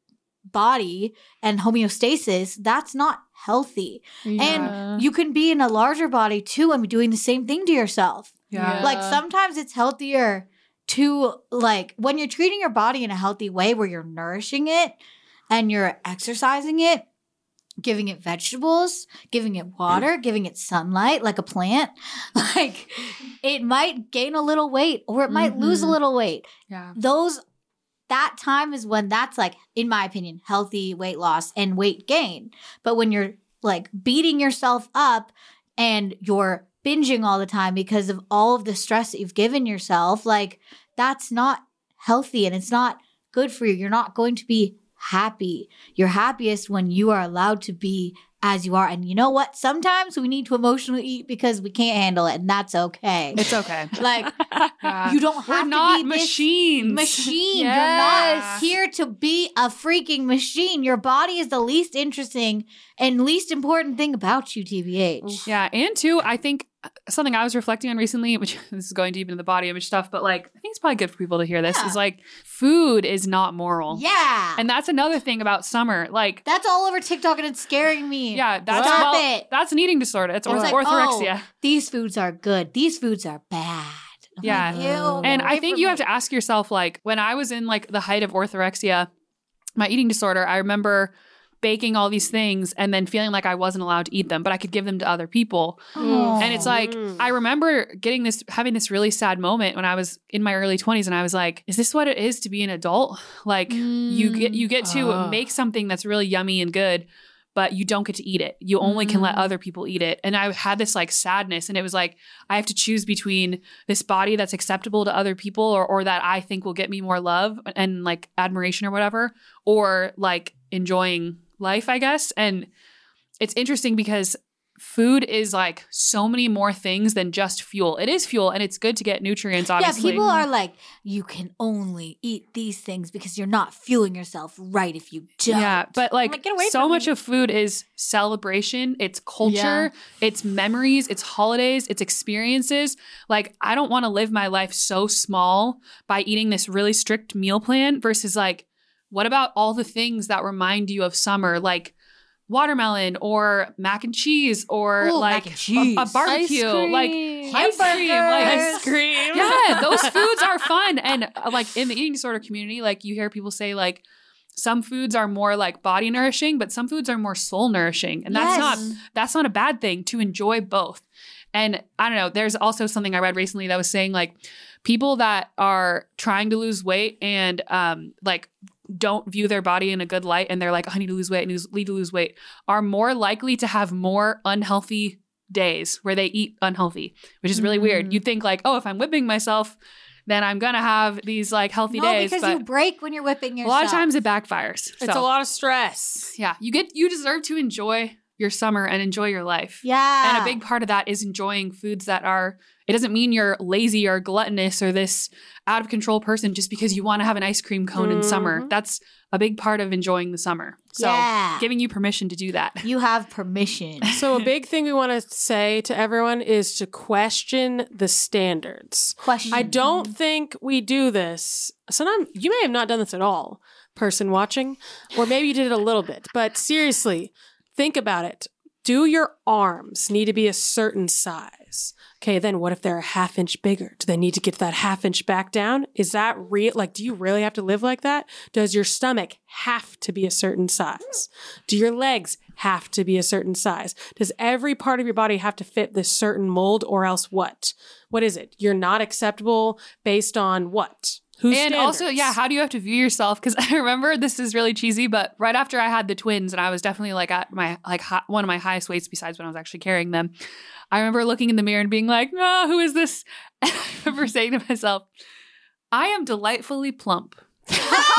body and homeostasis, that's not healthy. Yeah. And you can be in a larger body too and be doing the same thing to yourself. Yeah. Yeah. Like sometimes it's healthier to like when you're treating your body in a healthy way where you're nourishing it and you're exercising it, giving it vegetables, giving it water, giving it sunlight like a plant, like it might gain a little weight or it might lose a Mhm. little weight. Yeah. Those that time is when that's like, in my opinion, healthy weight loss and weight gain. But when you're like beating yourself up and you're binging all the time because of all of the stress that you've given yourself, like that's not healthy and it's not good for you. You're not going to be happy. You're happiest when you are allowed to be as you are. And you know what? Sometimes we need to emotionally eat because we can't handle it, and that's okay. It's okay. Like Yeah. you don't We're have not to be this machines. machine. You're Yes. not here to be a freaking machine. Your body is the least interesting and least important thing about you, T B H. Yeah, and two, I think something I was reflecting on recently, which this is going deep into the body image stuff, but like I think it's probably good for people to hear this, Yeah. is like food is not moral. Yeah. And that's another thing about summer. Like, that's all over TikTok and it's scaring me. yeah, that's Stop well, it. that's an eating disorder. It's, It's orth- like, orthorexia. oh, these foods are good. These foods are bad. I'm Yeah. like, ew, And get I away think from you me. have to ask yourself, like, when I was in like the height of orthorexia, my eating disorder, I remember baking all these things and then feeling like I wasn't allowed to eat them, but I could give them to other people. Oh. And it's like, Mm. I remember getting this, having this really sad moment when I was in my early twenties and I was like, is this what it is to be an adult? Like you get, you get to Ah. make something that's really yummy and good, but you don't get to eat it. You only can let Mm. other people eat it. And I had this like sadness and it was like, I have to choose between this body that's acceptable to other people or, or that I think will get me more love and like admiration or whatever, or like enjoying life, I guess. And it's interesting because food is like so many more things than just fuel. It is fuel and it's good to get nutrients, obviously. Yeah, people are like, you can only eat these things because you're not fueling yourself right if you don't. Yeah, but like, like, get away so from much me. of food is celebration, it's culture, Yeah. it's memories, it's holidays, it's experiences. Like, I don't want to live my life so small by eating this really strict meal plan versus like, what about all the things that remind you of summer? Like watermelon or mac and cheese or Ooh, like mac and cheese. A, a barbecue, Ice like cream. ice cream, like Hamburgers. ice cream. Yeah, those foods are fun. And uh, like in the eating disorder community, like you hear people say like some foods are more like body nourishing, but some foods are more soul nourishing. And that's Yes. not that's not a bad thing to enjoy both. And I don't know, there's also something I read recently that was saying like people that are trying to lose weight and um like don't view their body in a good light and they're like, oh, I need to lose weight, I need to lose weight, are more likely to have more unhealthy days where they eat unhealthy, which is really mm. weird. You'd think like, oh, if I'm whipping myself, then I'm going to have these like healthy no, days. because but you break when you're whipping yourself. A lot of times it backfires. It's so, a lot of stress. Yeah. You get, you deserve to enjoy your summer and enjoy your life. Yeah. And a big part of that is enjoying foods that are, it doesn't mean you're lazy or gluttonous or this out of control person just because you want to have an ice cream cone mm-hmm. in summer. That's a big part of enjoying the summer. So yeah. giving you permission to do that. You have permission. So a big thing we want to say to everyone is to question the standards. Question. I don't think we do this. Sometimes you may have not done this at all, person watching, or maybe you did it a little bit. But seriously, think about it. Do your arms need to be a certain size? Okay, then what if they're a half inch bigger? Do they need to get that half inch back down? Is that real? Like, do you really have to live like that? Does your stomach have to be a certain size? Do your legs have to be a certain size? Does every part of your body have to fit this certain mold, or else what? What is it? You're not acceptable based on what? Who's and standards? also, yeah, how do you have to view yourself? Because I remember, this is really cheesy, but right after I had the twins and I was definitely like at my, like high, one of my highest weights besides when I was actually carrying them, I remember looking in the mirror and being like, oh, who is this? And I remember saying to myself, I am delightfully plump. and,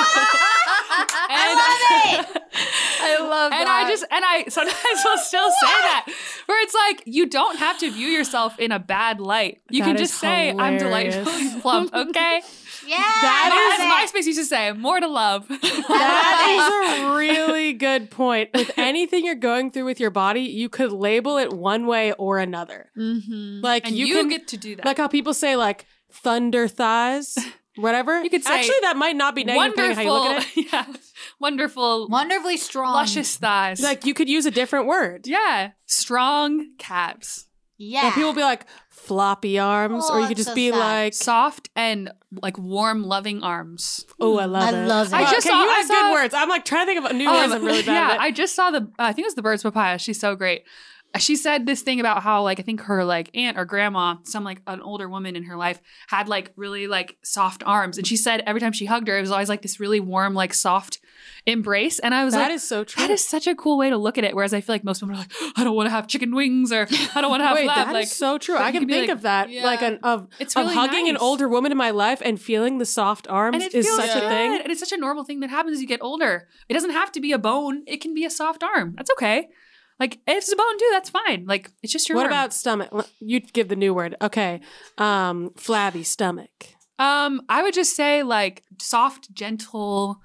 I love it. I love and that. I just, and I sometimes will still say that, where it's like, you don't have to view yourself in a bad light. You That can is just say, I'm hilarious. delightfully plump, okay? Yeah. That I is MySpace used to say, more to love. That is a really good point. With anything you're going through with your body, you could label it one way or another. Mm-hmm. Like And you, you can get to do that. Like how people say like thunder thighs, whatever. You could say actually that might not be negative depending on how you look at it. yeah, wonderful, Wonderfully strong. luscious thighs. Like you could use a different word. yeah, strong calves, Yeah. Or people will be like floppy arms, Oh, or you could it's just so be sad. like, soft and like warm, loving arms. oh, I love I it. love it. I Wow, just okay, saw- you I have saw- good words. I'm like trying to think of new Um, words. I'm really bad yeah, at it. I just saw the. Uh, I think it was the Birds Papaya. She's so great. She said this thing about how like I think her like aunt or grandma, some like an older woman in her life, had like really like soft arms, and she said every time she hugged her, it was always like this really warm, like soft embrace. And I was That like, is so true. that is such a cool way to look at it. Whereas I feel like most women are like, I don't want to have chicken wings, or I don't want to have Wait, lab. that Like is so true. but I you can could be think like, of that, yeah. like an of, It's of really hugging an nice. older woman in my life and feeling the soft arms And it is feels such good. a thing. And it's such a normal thing that happens as you get older. It doesn't have to be a bone. It can be a soft arm. That's okay. Like, if it's a bone too, that's fine. Like, it's just your What arm. about stomach? You give the new word. Okay, um, flabby stomach. Um, I would just say like soft, gentle.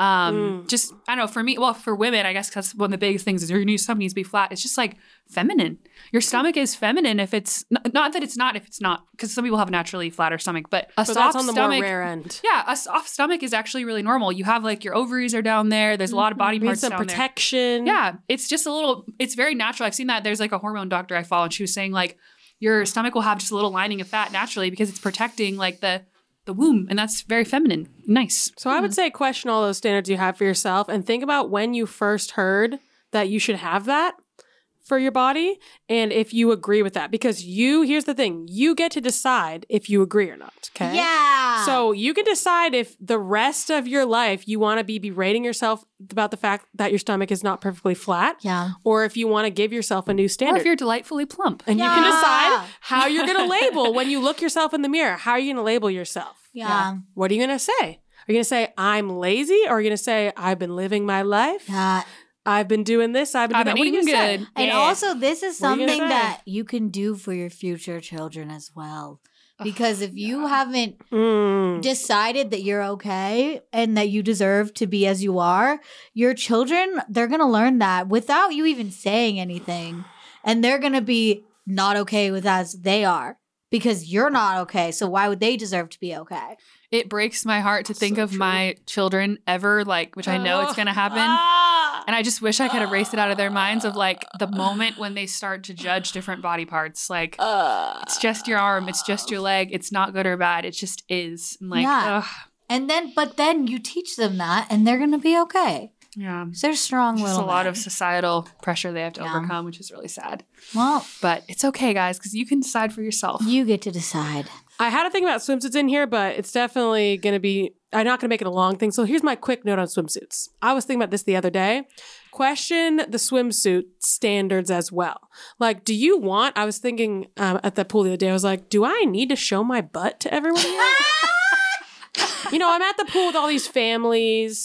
Um, Mm. just I don't know. For me, well, for women, I guess because one of the biggest things is your new stomach needs to be flat. It's just like feminine. Your stomach is feminine if it's n- not that it's not if it's not, because some people have a naturally flatter stomach, but a But soft that's on the stomach. more rare end. Yeah, a soft stomach is actually really normal. You have like your ovaries are down there. There's a lot of body You need parts some down there. protection. Yeah, it's just a little, it's very natural. I've seen that. There's like a hormone doctor I follow, and she was saying like your stomach will have just a little lining of fat naturally because it's protecting like the the womb, and that's very feminine. Nice. So I would say question all those standards you have for yourself and think about when you first heard that you should have that for your body and if you agree with that. Because you, here's the thing, you get to decide if you agree or not. Okay. Yeah. So you can decide if the rest of your life you want to be berating yourself about the fact that your stomach is not perfectly flat, Yeah. or if you want to give yourself a new Or standard. if you're delightfully plump. and you can Yeah. decide how you're going to label when you look yourself in the mirror. How are you going to label yourself? Yeah. What are you going to say? Are you going to say, I'm lazy? Or are you going to say, I've been living my life? Yeah. I've been doing this. I've been I've doing that. been What are you eating going to good. say? And Yeah. also, this is What are you gonna something say? that you can do for your future children as well. Because if you yeah. haven't Mm. decided that you're okay and that you deserve to be as you are, your children, they're going to learn that without you even saying anything. And they're going to be not okay with as they are because you're not okay. So why would they deserve to be okay? It breaks my heart to think So of true. my children ever, like, which I know it's going to happen. Ah. And I just wish I could erase it out of their minds of like the moment when they start to judge different body parts. Like, Uh, it's just your arm, it's just your leg, it's not good or bad, it just is. And like, Yeah. ugh. And then, but then you teach them that and they're going to be okay. Yeah. So they're strong Just little a lot men. of societal pressure they have to Yeah. overcome, which is really sad. Well, But it's okay, guys, because you can decide for yourself. you get to decide. I had to think about swimsuits in here, but it's definitely going to be I'm not going to make it a long thing. So here's my quick note on swimsuits. I was thinking about this the other day. Question the swimsuit standards as well. Like, do you want, I was thinking um, at the pool the other day, I was like, do I need to show my butt to everyone here? You know, I'm at the pool with all these families,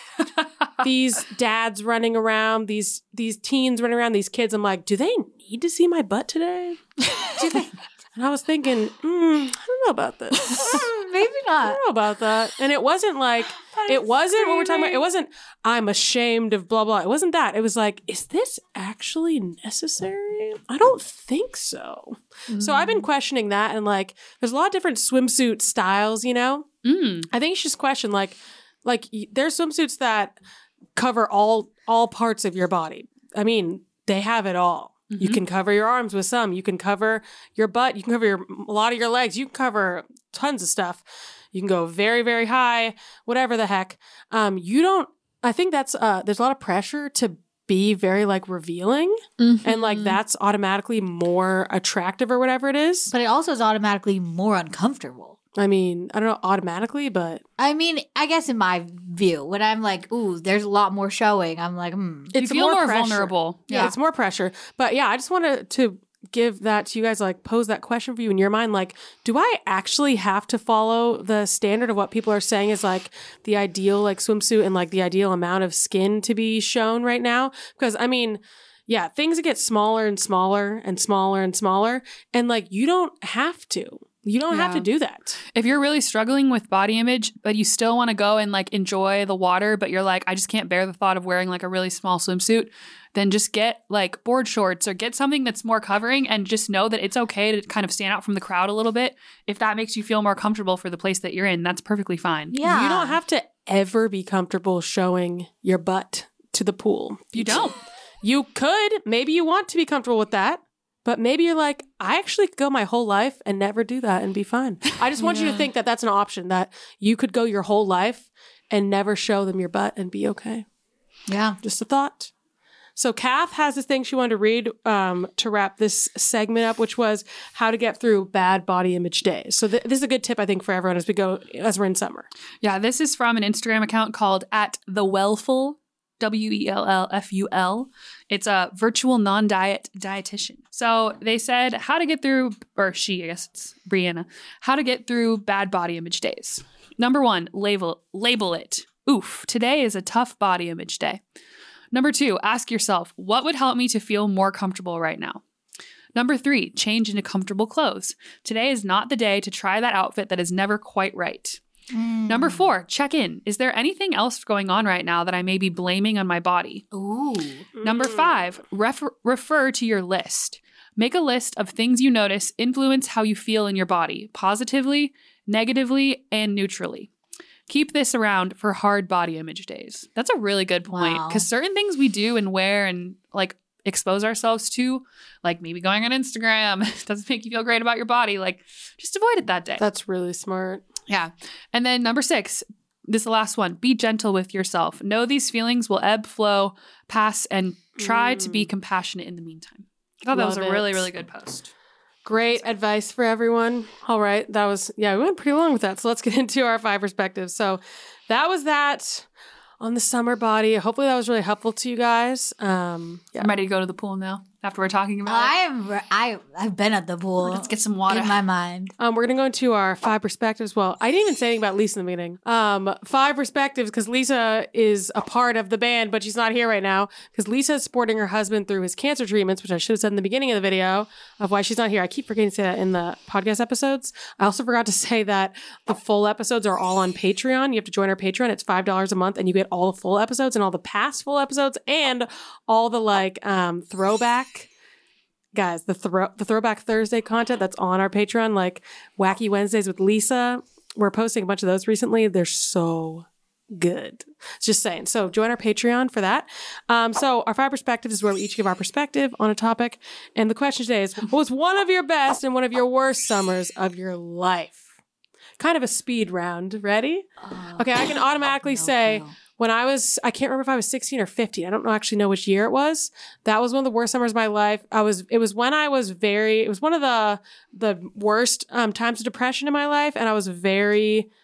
these dads running around, these these teens running around, these kids. I'm like, do they need to see my butt today? Do they? And I was thinking, mm, I don't know about this. Maybe I not. don't know about that. And it wasn't like, it wasn't what we're talking about. It wasn't, I'm ashamed of blah, blah. It wasn't that. It was like, is this actually necessary? I don't think so. Mm. So I've been questioning that. And like, there's a lot of different swimsuit styles, you know? Mm. I think you should just question, like, like there's swimsuits that cover all all parts of your body. I mean, they have it all. Mm-hmm. You can cover your arms with some. You can cover your butt. You can cover your, a lot of your legs. You can cover tons of stuff. You can go very, very high, whatever the heck. Um, you don't, I think that's, uh, there's a lot of pressure to be very like revealing. Mm-hmm. And like that's automatically more attractive or whatever it is. But it also is automatically more uncomfortable. I mean, I don't know automatically, but I mean, I guess in my view, when I'm like, ooh, there's a lot more showing, I'm like, hmm. You it's feel more, more vulnerable. Yeah. Yeah. It's more pressure. But yeah, I just wanted to give that to you guys, like pose that question for you in your mind. Like, do I actually have to follow the standard of what people are saying is like the ideal like swimsuit and like the ideal amount of skin to be shown right now? Because I mean, yeah, things get smaller and smaller and smaller and smaller. And like, you don't have to. You don't Yeah. have to do that. If you're really struggling with body image, but you still want to go and like enjoy the water, but you're like, I just can't bear the thought of wearing like a really small swimsuit, then just get like board shorts or get something that's more covering and just know that it's okay to kind of stand out from the crowd a little bit. If that makes you feel more comfortable for the place that you're in, that's perfectly fine. Yeah. You don't have to ever be comfortable showing your butt to the pool. You don't. You could. Maybe you want to be comfortable with that. But maybe you're like, I actually could go my whole life and never do that and be fine. I just want Yeah. you to think that that's an option, that you could go your whole life and never show them your butt and be okay. Yeah. Just a thought. So Kath has this thing she wanted to read um, to wrap this segment up, which was how to get through bad body image days. So th- this is a good tip, I think, for everyone as we go, as we're in summer. Yeah, this is from an Instagram account called at the Wellful, W E L L F U L. It's a virtual non-diet dietitian. So they said how to get through, or she, I guess it's Brianna, how to get through bad body image days. Number one, label label it. Oof, today is a tough body image day. Number two, ask yourself, what would help me to feel more comfortable right now? Number three, change into comfortable clothes. Today is not the day to try that outfit that is never quite right. Mm. Number four, check in. Is there anything else going on right now that I may be blaming on my body? Ooh. Number five, refer- refer to your list. Make a list of things you notice influence how you feel in your body, positively, negatively, and neutrally. Keep this around for hard body image days. That's a really good point Wow. because certain things we do and wear and like expose ourselves to, like maybe going on Instagram, doesn't make you feel great about your body. Like just avoid it that day. That's really smart. Yeah. And then number six, this is the last one. Be gentle with yourself. Know these feelings will ebb, flow, pass, and try mm. to be compassionate in the meantime. I thought that was Love a really, it. really good post. Great advice for everyone. All right. That was, yeah, we went pretty long with that. So let's get into our five perspectives. So that was that on the summer body. Hopefully that was really helpful to you guys. Um, yeah. I'm ready to go to the pool now after we're talking about I it. am. re- I I've been at the pool. Let's get some water. in my mind. Um, we're going to go into our five perspectives. Well, I didn't even say anything about Lisa in the beginning. Um, five perspectives because Lisa is a part of the band, but she's not here right now because Lisa is supporting her husband through his cancer treatments, which I should have said in the beginning of the video of why she's not here. I keep forgetting to say that in the podcast episodes. I also forgot to say that the full episodes are all on Patreon. You have to join our Patreon. It's five dollars a month and you get all the full episodes and all the past full episodes and all the like um, throwback Guys, the throw the Throwback Thursday content that's on our Patreon, like Wacky Wednesdays with Lisa, we're posting a bunch of those recently. They're so good. Just saying. So join our Patreon for that. Um, so our five perspectives is where we each give our perspective on a topic. And the question today is, what was one of your best and one of your worst summers of your life? Kind of a speed round. Ready? Oh, Okay, I can automatically no, say... no. When I was, I can't remember if I was sixteen or fifteen. I don't know, actually know which year it was. That was one of the worst summers of my life. I was, it was when I was very, it was one of the, the worst um, times of depression in my life. And I was very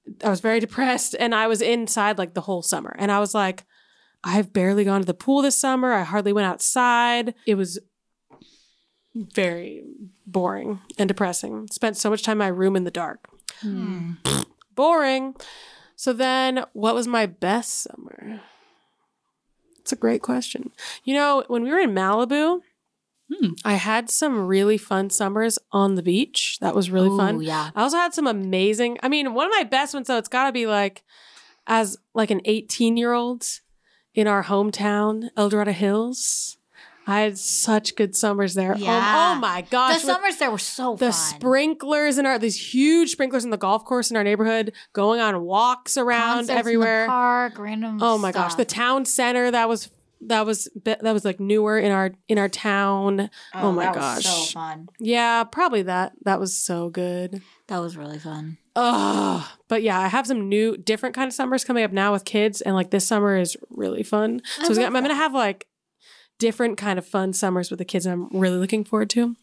I was very depressed, and I was inside like the whole summer. And I was like, I've barely gone to the pool this summer. I hardly went outside. It was very boring and depressing. Spent so much time in my room in the dark. Hmm. Boring. So then what was my best summer? It's a great question. You know, when we were in Malibu, Hmm. I had some really fun summers on the beach. That was really Ooh, fun. yeah. I also had some amazing, I mean, one of my best ones, though, it's got to be like, as like an eighteen-year-old in our hometown, El Dorado Hills. I had such good summers there. Yeah. Oh, oh my gosh. The With summers there were so the fun. sprinklers in our, these huge sprinklers in the golf course in our neighborhood, going on walks around Concerts in the everywhere. park, random Oh my gosh, stuff. the town center that was that was that was like newer in our in our town. Oh, my that gosh. was so fun. Yeah, probably that. That was so good. That was really fun. Oh, but yeah, I have some new different kind of summers coming up now with kids, and like this summer is really fun. I So it's love gonna- I'm gonna that. have like different kind of fun summers with the kids. I'm really looking forward to.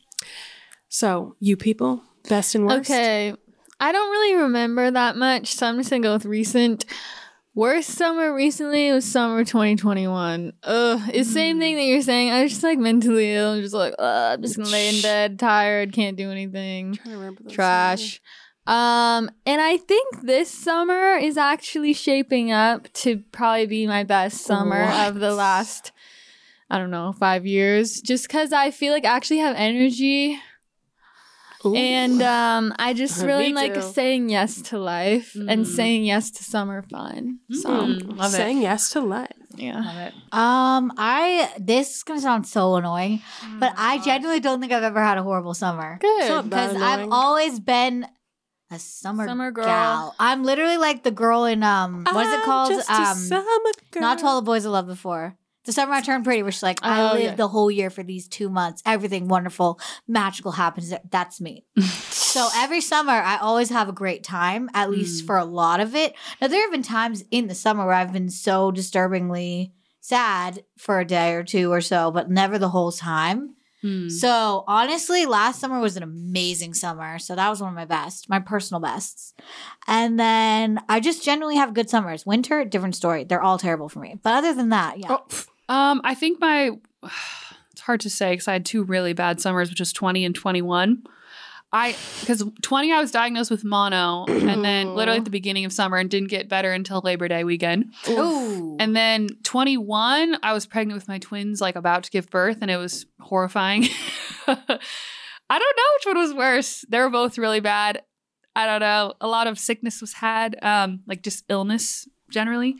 So you people, best and worst. Okay. I don't really remember that much, so I'm just gonna go with recent. Worst summer recently was summer twenty twenty-one. Ugh, it's the same thing that you're saying. I was just like mentally ill. I'm just like, Ugh, I'm just gonna lay in bed, tired, can't do anything. I'm trying to remember those Trash. Um, and I think this summer is actually shaping up to probably be my best summer of the What? last, I don't know, five years. Just because I feel like I actually have energy. Ooh. And um, I just Me really like too. saying yes to life and Mm. saying yes to summer fun. So Mm, love it. saying yes to life. yeah, Love it. Um, I this is gonna sound so annoying, but I gosh. genuinely don't think I've ever had a horrible summer. good. So- That Because I've annoying. always been a summer, Summer girl. gal. I'm literally like the girl in um what is it I'm called? just a Um summer girl. Not To All the Boys I Loved Before. The Summer I Turned Pretty, where she's like, I Oh, lived yeah. the whole year for these two months. Everything wonderful, magical happens. That's me. So every summer, I always have a great time, at least Mm. for a lot of it. Now, there have been times in the summer where I've been so disturbingly sad for a day or two or so, but never the whole time. Hmm. So honestly, last summer was an amazing summer. So that was one of my best, my personal bests. And then I just generally have good summers. Winter, different story. They're all terrible for me. But other than that, yeah. Oh, pff, Um, I think my it's hard to say because I had two really bad summers, which is twenty and twenty-one. I because twenty I was diagnosed with mono, and then literally at the beginning of summer and didn't get better until Labor Day weekend. Ooh. And then twenty-one, I was pregnant with my twins, like about to give birth, and it was horrifying. I don't know which one was worse. They were both really bad. I don't know. A lot of sickness was had, um, like just illness generally.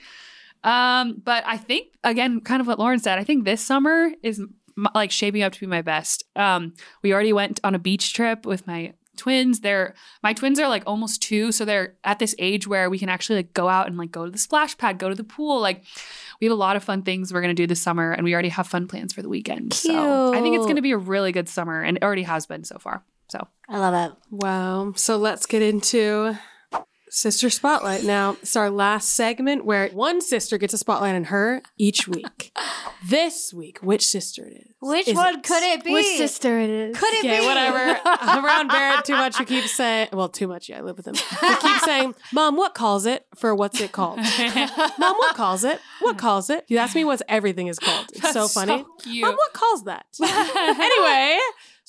Um, but I think again, kind of what Lauren said. I think this summer is m- like shaping up to be my best. Um, we already went on a beach trip with my twins. They're my twins are like almost two, so they're at this age where we can actually like go out and like go to the splash pad, go to the pool. Like we have a lot of fun things we're gonna do this summer, and we already have fun plans for the weekend. So I think it's Cute. gonna be a really good summer, and it already has been so far. So I love it. wow. So let's get into Sister Spotlight. Now, it's our last segment where one sister gets a spotlight on her each week. This week, which sister it is? Which Is one could it be? Which sister it is? Could it Okay, be? whatever. I'm around Barrett too much. Who keeps saying, well, too much. Yeah, I live with him. He keeps saying, Mom, what calls it for what's it called? Mom, what calls it? What calls it? You ask me what everything is called. It's so That's funny. cute. Mom, what calls that? Anyway,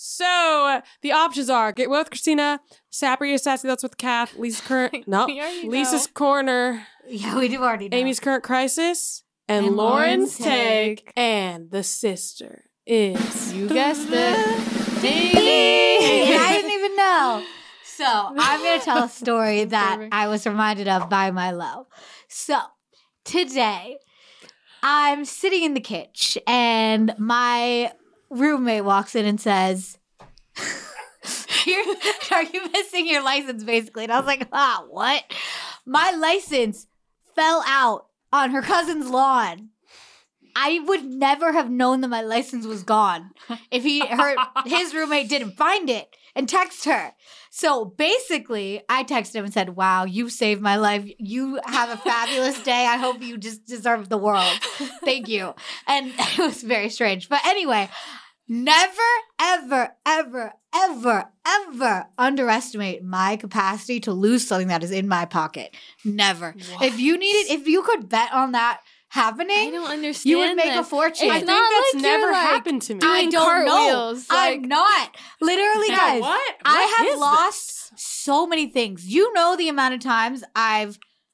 so the options are Get Well with Christina, Sapper Sassy That's with Kath, Lisa's current, no, We already Lisa's know. corner, Yeah, we do already know. Amy's current crisis, and, And Lauren's Lauren's take. take. And the sister is. You guessed it. Ding! I didn't even know. So I'm going to tell a story that Perfect. I was reminded of by my love. So today, I'm sitting in the kitchen and my roommate walks in and says, You're, are you missing your license, basically? And I was like, ah, what? My license fell out on her cousin's lawn. I would never have known that my license was gone if he her his roommate didn't find it and text her. So basically, I texted him and said, "Wow, you saved my life. You have a fabulous day. I hope you just deserve the world. Thank you." And it was very strange. But anyway, Never, ever, ever, ever, ever underestimate my capacity to lose something that is in my pocket. Never. What? If you needed, if you could bet on that happening, I don't understand. you would make that. a fortune. It's I think not that's like never you're, like, happened to me. I doing don't know. cartwheels, I'm like- not. Literally, Yeah, guys. what? I What have is lost so many things. You know the amount of times I've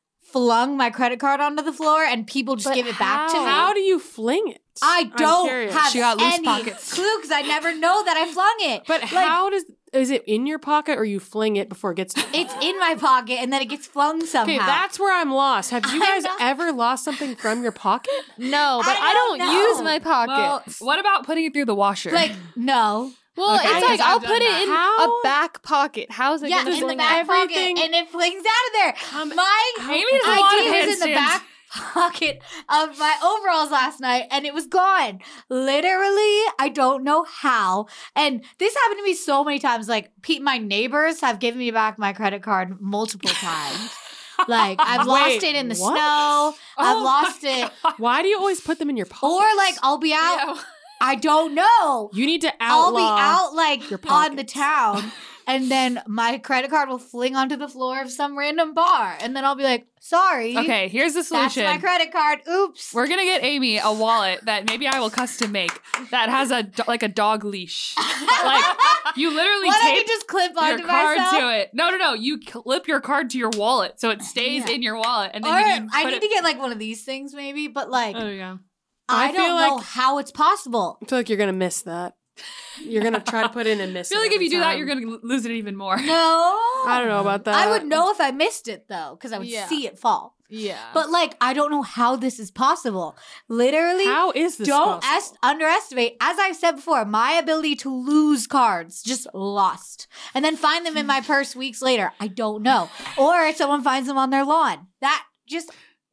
flung my credit card onto the floor and people just But give it back to how? me. How do you fling it? I I'm don't curious. have She got loose any pockets. clue because I never know that I flung it. But Like, how does is it in your pocket or you fling it before it gets to your it's pocket? in my pocket and then it gets flung somehow. Okay, that's where I'm lost. Have you I'm guys not- ever lost something from your pocket? No, but I I don't don't, know. use my Well, pockets. what about putting it through the washer? like no. Well, Okay, it's because like I've I'll done put that. it in How? a back pocket. How's it Yeah, gonna in the fling back out? Everything- pocket and it flings out of there. Um, my Amy does a lot of idea was in the handstands. back pocket of my overalls last night and it was gone. Literally, I don't know how. And this happened to me so many times. Like, Pete, my neighbors have given me back my credit card multiple times. Like, I've lost Wait, it in the what? snow. I've Oh lost my it. God. Why do you always put them in your pocket? Or, like, I'll be out. Yeah. I don't know. you need to I'll outlaw. be out, like, your on the pockets. town. And then my credit card will fling onto the floor of some random bar. And then I'll be like, sorry. Okay, here's the That's solution. my credit card. Oops. We're gonna get Amy a wallet that maybe I will custom make that has a do- like a dog leash. Like you literally Why don't you tape just clip your onto card myself? to it. No, no, no. You clip your card to your wallet so it stays Yeah. in your wallet, and then Or you can I put need it. to get like one of these things maybe, but like Oh yeah. I, I don't feel know like- how it's possible. I feel like you're gonna miss that. You're gonna try to put in and miss. I feel it like if every you do that, time. you're gonna l- lose it even more. No. I don't know about that. I would know if I missed it though, because I would Yeah. see it fall. Yeah. But like I don't know how this is possible. Literally, How is this? don't possible? est- underestimate, as I've said before, my ability to lose cards, just lost. And then find them in my purse weeks later. I don't know. Or someone finds them on their lawn. That just,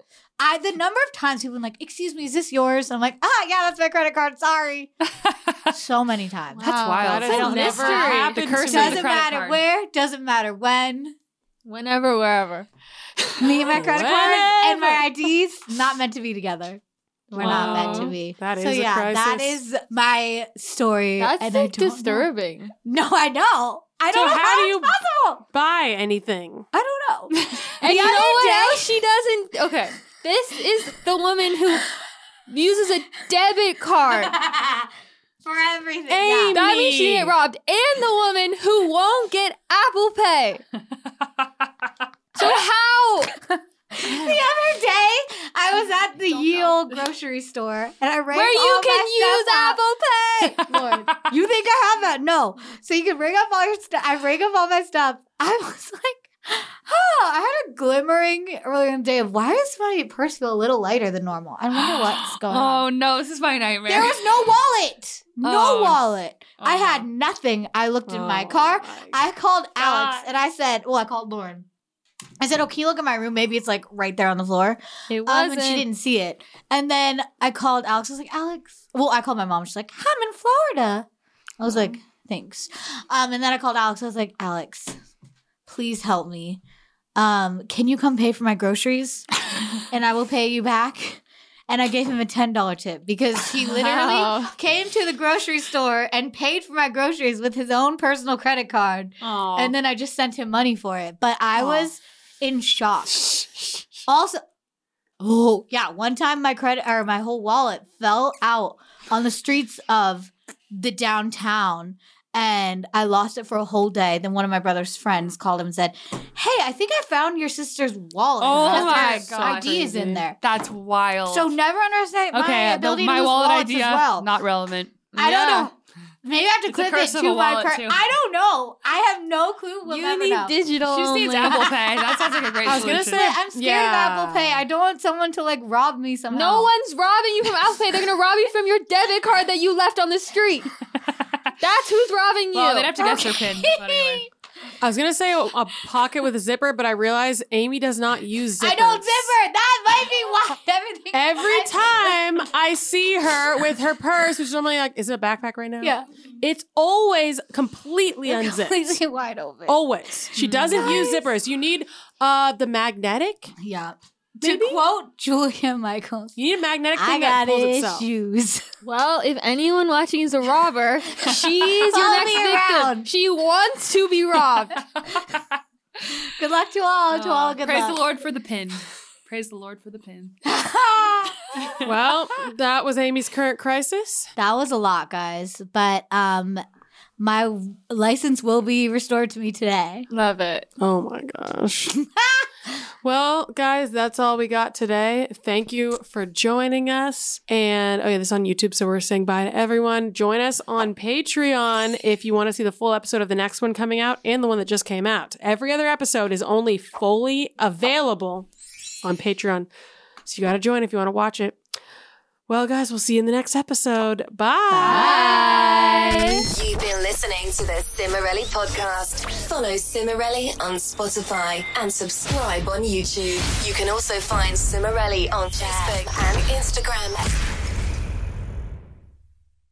I, the number of times people are like, excuse me, is this yours? And I'm like, ah, yeah, that's my credit card. Sorry. So many times. Wow. That's wild. That I has don't never know. happened The to curse me. of the Doesn't credit matter card. where, doesn't matter when. Whenever, wherever. Me and my credit card and my Whenever. I Ds, not meant to be together. We're not meant to Wow. be. That so is a yeah, that crisis. is my story. That's and I like don't know. disturbing. No, I know. I So don't know how how, do it's you- possible. Buy anything. I don't know. And The you know other what day- else she doesn't? Okay, this is the woman who uses a debit card. For everything. Amy. Yeah. That means she didn't get robbed. And the woman who won't get Apple Pay. So how? The other day, I was at the Yield grocery store and I rang Where you all can my use stuff up. Apple Pay. Lord, you think I have that? No. So you can ring up all your stuff. I ring up all my stuff. I was like, oh, I had a glimmering earlier in the day of why does my purse feel a little lighter than normal? I wonder what's going on. Oh no, this is my nightmare. There was no wallet. No Oh. wallet. Oh, I no. had nothing. I looked in my Oh car. my I called Alex God. and I said, well, I called Lauren. I said, oh, can you look at my room? Maybe it's like right there on the floor. It Um, wasn't. and she didn't see it. And then I called Alex. I was like, Alex. Well, I called my mom. She's like, I'm in Florida. I was like, thanks. Um, and then I called Alex. I was like, Alex, please help me. Um, can you come pay for my groceries? And I will pay you back. And I gave him a ten dollar tip because he literally Wow. came to the grocery store and paid for my groceries with his own personal credit card. Aw. And then I just sent him money for it. But I Aw. was in shock. Also, oh yeah, one time my credit or my whole wallet fell out on the streets of the downtown and I lost it for a whole day. Then one of my brother's friends called him and said, "Hey, I think I found your sister's wallet. Oh Because my her God. I D is Crazy. in there." That's wild. So never understand my okay, the- ability my to lose wallet wallets idea as well. not relevant. I Yeah. don't know. Maybe I have to It's a clip curse it of to a my wallet, purse. too. I don't know. I have no clue. We'll You never need know. digital. She just needs only. Apple Pay. That sounds like a great I was gonna solution. say- I'm scared Yeah. of Apple Pay. I don't want someone to like rob me somehow. No one's robbing you from Apple Pay. They're gonna rob you from your debit card that you left on the street. That's who's robbing you. Well, they'd have to guess their pin. But anyway. I was gonna say a, a pocket with a zipper, but I realized Amy does not use zippers. I don't zipper. That might be why everything. Every time I see her with her purse, which is normally like, is it a backpack right now? Yeah. It's always completely They're unzipped. completely wide open. Always. She doesn't use Guys. zippers. You need uh the magnetic. Yeah. Maybe? To quote Julia Michaels, You need a magnetic I thing that got pulls itself. issues. Well, if anyone watching is a robber, she's your Follow next me victim. around. She wants to be robbed. Good luck to all. To all, good Praise luck. the Lord for the pin. Praise the Lord for the pin. Well, that was Amy's current crisis. That was a lot, guys. But um, my license will be restored to me today. Love it. Oh my gosh. Well, guys, that's all we got today. Thank you for joining us. And oh yeah, this is on YouTube, so we're saying bye to everyone. Join us on Patreon if you want to see the full episode of the next one coming out and the one that just came out. Every other episode is only fully available on Patreon. So you got to join if you want to watch it. Well, guys, we'll see you in the next episode. Bye. Bye. You've been listening to the Cimarelli podcast. Follow Cimarelli on Spotify and subscribe on YouTube. You can also find Cimarelli on Facebook and Instagram.